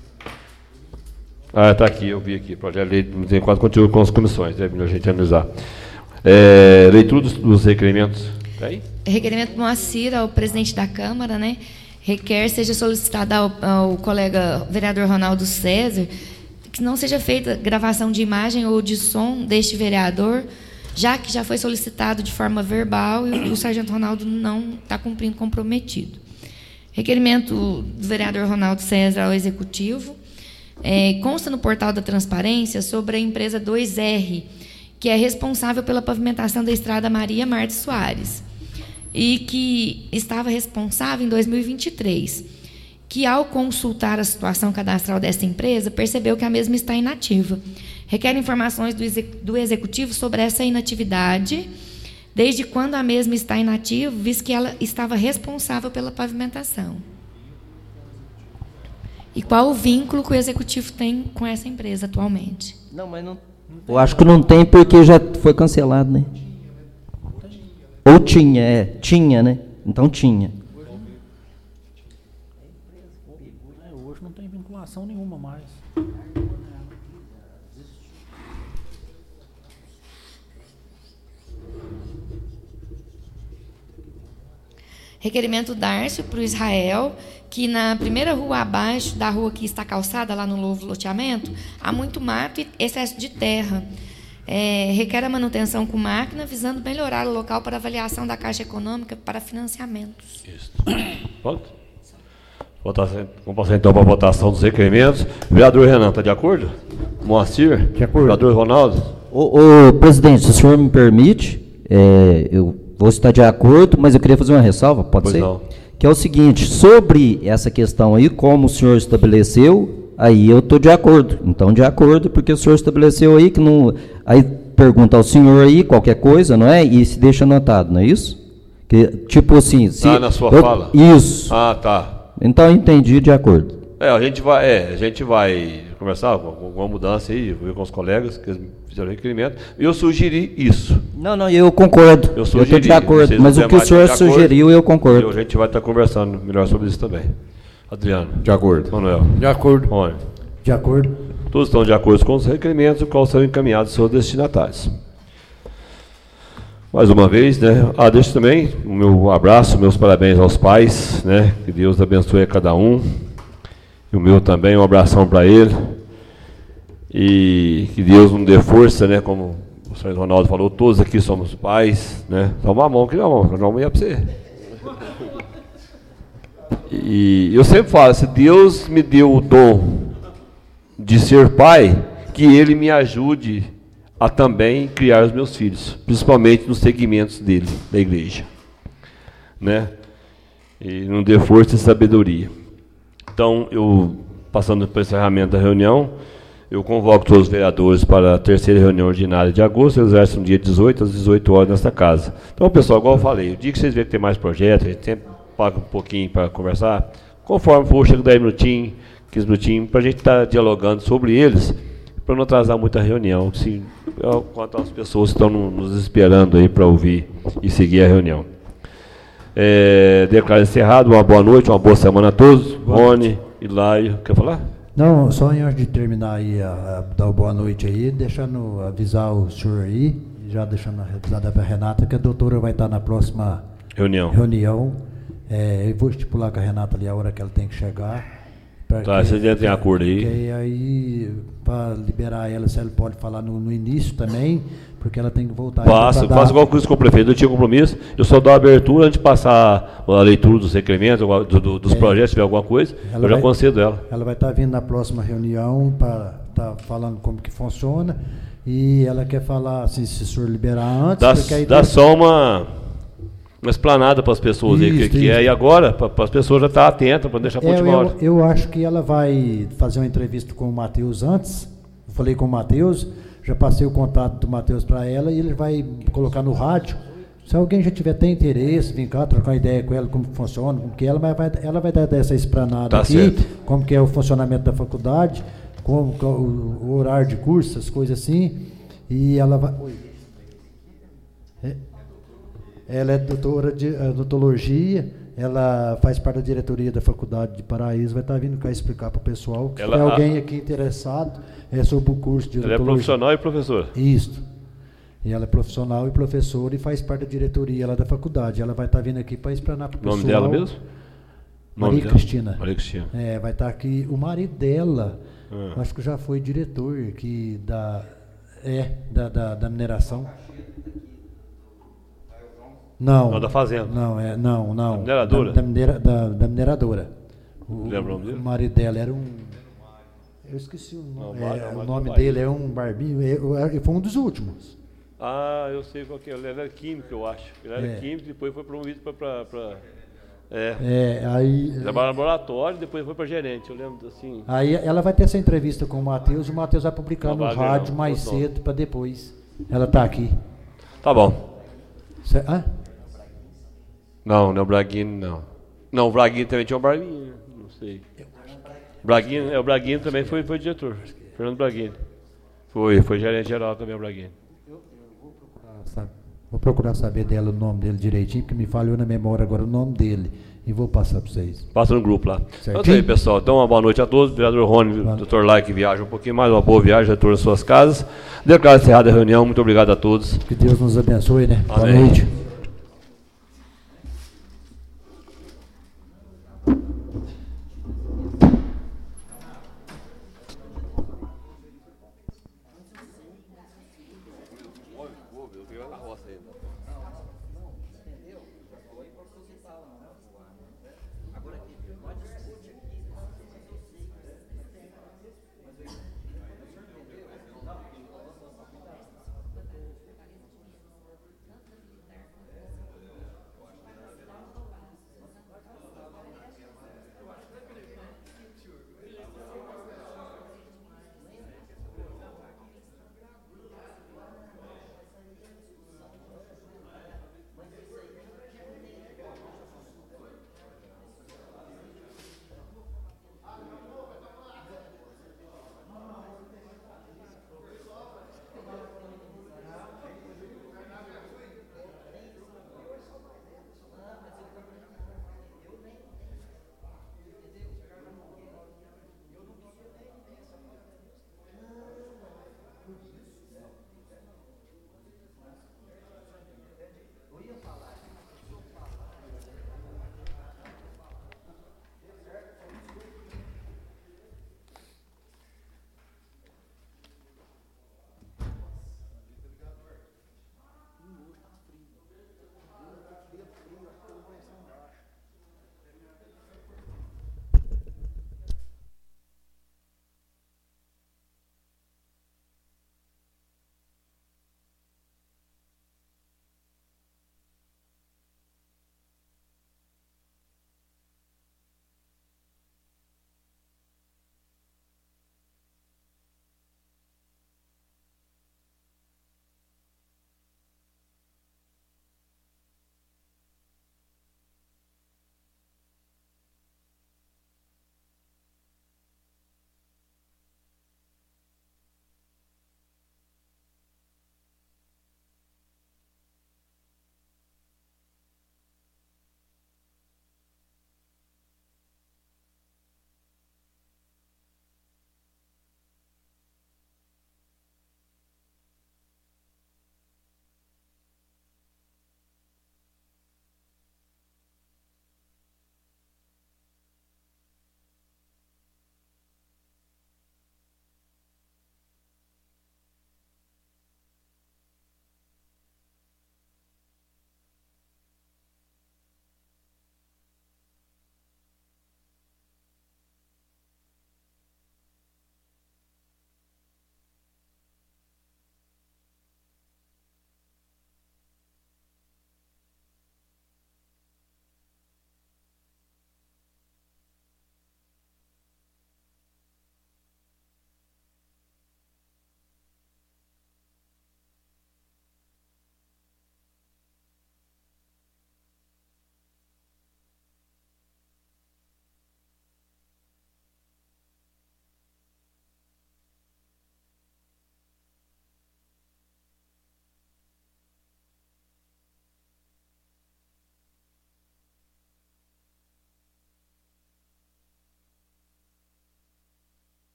Ah, está aqui, eu vi aqui. Projeto de lei 34 continua com as comissões, é melhor a gente analisar. Leitura dos requerimentos. Tá aí? Requerimento do Moacir ao presidente da Câmara, né? Requer seja solicitado ao colega vereador Ronaldo César que não seja feita gravação de imagem ou de som deste vereador, já que já foi solicitado de forma verbal e o sargento Ronaldo não está cumprindo comprometido. Requerimento do vereador Ronaldo César ao Executivo. Consta no portal da Transparência sobre a empresa 2R, que é responsável pela pavimentação da estrada Maria Marta Soares, e que estava responsável em 2023, que, ao consultar a situação cadastral desta empresa, percebeu que a mesma está inativa. Requer informações do Executivo sobre essa inatividade, desde quando a mesma está inativa, visto que ela estava responsável pela pavimentação. E qual o vínculo que o Executivo tem com essa empresa atualmente? Não, mas não. Eu acho que não tem porque já foi cancelado, né? Ou tinha, tinha, né? Então tinha. Hoje não tem vinculação nenhuma mais. Requerimento Dárcio para o Israel, que na primeira rua abaixo da rua que está calçada, lá no novo loteamento, há muito mato e excesso de terra. Requer a manutenção com máquina, visando melhorar o local para avaliação da Caixa Econômica para financiamentos. Isso. Pode? Vamos passar então para a votação dos requerimentos. Vereador Renan, está de acordo? Moacir? De acordo. Vereador Ronaldo? Ô, presidente, se o senhor me permite, eu vou estar de acordo, mas eu queria fazer uma ressalva, pode Pois ser? não. Que é o seguinte, sobre essa questão aí, como o senhor estabeleceu, aí eu estou de acordo. Então, de acordo, porque o senhor estabeleceu aí que não... Aí pergunta ao senhor aí qualquer coisa, não é? E se deixa anotado, não é isso? Que, tipo assim... Se na sua fala? Isso. Ah, tá. Então, eu entendi de acordo. A gente vai conversar com alguma mudança aí, ver com os colegas que eles fizeram requerimento. Eu sugeri isso. Não, eu concordo. Eu estou de acordo, mas o que o senhor sugeriu, eu concordo. A gente vai estar conversando melhor sobre isso também. Adriano? De acordo. Manuel? De acordo. Rony? De acordo. Todos estão de acordo com os requerimentos, os quais serão encaminhados aos seus destinatários. Mais uma vez, né? Deixo também o meu abraço, meus parabéns aos pais, né? Que Deus abençoe a cada um. E o meu também, um abração para ele. E que Deus nos dê força, né? Como o senhor Ronaldo falou, todos aqui somos pais, né? Dá uma mão aqui, não, uma mão ia para você. E eu sempre falo, se Deus me deu o dom de ser pai, que Ele me ajude a também criar os meus filhos, principalmente nos segmentos dele, da igreja, né? E não dê força e sabedoria. Então, eu, passando para o encerramento da reunião, eu convoco todos os vereadores para a terceira reunião ordinária de agosto, eles exercem no dia 18, às 18 horas, nesta casa. Então, pessoal, igual eu falei, o dia que vocês verem que tem mais projetos, a gente sempre paga um pouquinho para conversar, conforme for, chega 10 minutinhos, 15 minutinhos, para a gente estar dialogando sobre eles, para não atrasar muita reunião, quanto às pessoas que estão nos esperando aí para ouvir e seguir a reunião. Declaro encerrado, uma boa noite, uma boa semana a todos. Rony, Hilário, quer falar? Não, só antes de terminar aí, dar boa noite aí, avisar o senhor aí, já deixando avisada para a Renata, que a doutora vai estar na próxima reunião. Eu vou estipular com a Renata ali a hora que ela tem que chegar. Tá, vocês já tem acordo aí. Porque aí, para liberar ela, se ela pode falar no início também, porque ela tem que voltar. Faço igual coisa com o prefeito, eu tinha compromisso, eu só dou a abertura antes de passar a leitura dos requerimentos, dos projetos, se tiver alguma coisa, eu já concedo ela. Ela vai estar vindo na próxima reunião para estar falando como que funciona, e ela quer falar, assim, se o senhor liberar antes... Dá só uma explanada para as pessoas aí, que é, e agora, para as pessoas já estar atentas, para deixar para a última hora. Eu acho que ela vai fazer uma entrevista com o Matheus antes, eu falei com o Matheus, já passei o contato do Matheus para ela, e ele vai colocar no rádio. Se alguém já tiver interesse, vir cá, trocar uma ideia com ela, como funciona, como que ela vai dar essa explanada aqui, certo. Como que é o funcionamento da faculdade, como o horário de curso, essas coisas assim, e ela vai... Ela é doutora de odontologia, ela faz parte da diretoria da Faculdade de Paraíso, vai estar vindo cá explicar para o pessoal. Se tem alguém aqui interessado sobre o curso de odontologia. Ela é profissional e professora? Isso. E ela é profissional e professora e faz parte da diretoria lá da faculdade. Ela vai estar vindo aqui para explanar para o pessoal. O nome dela mesmo? Maria Cristina. Maria Cristina. Vai estar aqui. O marido dela, acho que já foi diretor aqui da mineração. Não, da fazenda. Não. Da mineradora? Da mineradora. Lembra o nome dele? O marido dela era um... Eu esqueci o nome. O nome dele é um barbinho. Ele foi um dos últimos. Eu sei qual que é. Ele era químico, eu acho. Ele era químico e depois foi promovido para... aí... Trabalhou no laboratório e depois foi para gerente, eu lembro assim... Aí ela vai ter essa entrevista com o Matheus vai publicar no rádio mais cedo para depois. Ela está aqui. Tá bom. Não é o Braguini, não. Não, o Braguini também tinha um Braguini, não sei. O Braguini também foi diretor. Fernando Braguini. Foi gerente geral também, o Braguini. Vou procurar saber dela o nome dele direitinho, porque me falhou na memória agora o nome dele. E vou passar para vocês. Passa no grupo lá. Então é aí, pessoal. Então, uma boa noite a todos. Vereador Rony, Dr. Lai, que viaja um pouquinho mais, uma boa viagem, retorno às suas casas. Declaro encerrada a reunião. Muito obrigado a todos. Que Deus nos abençoe, né? Amém. Boa noite.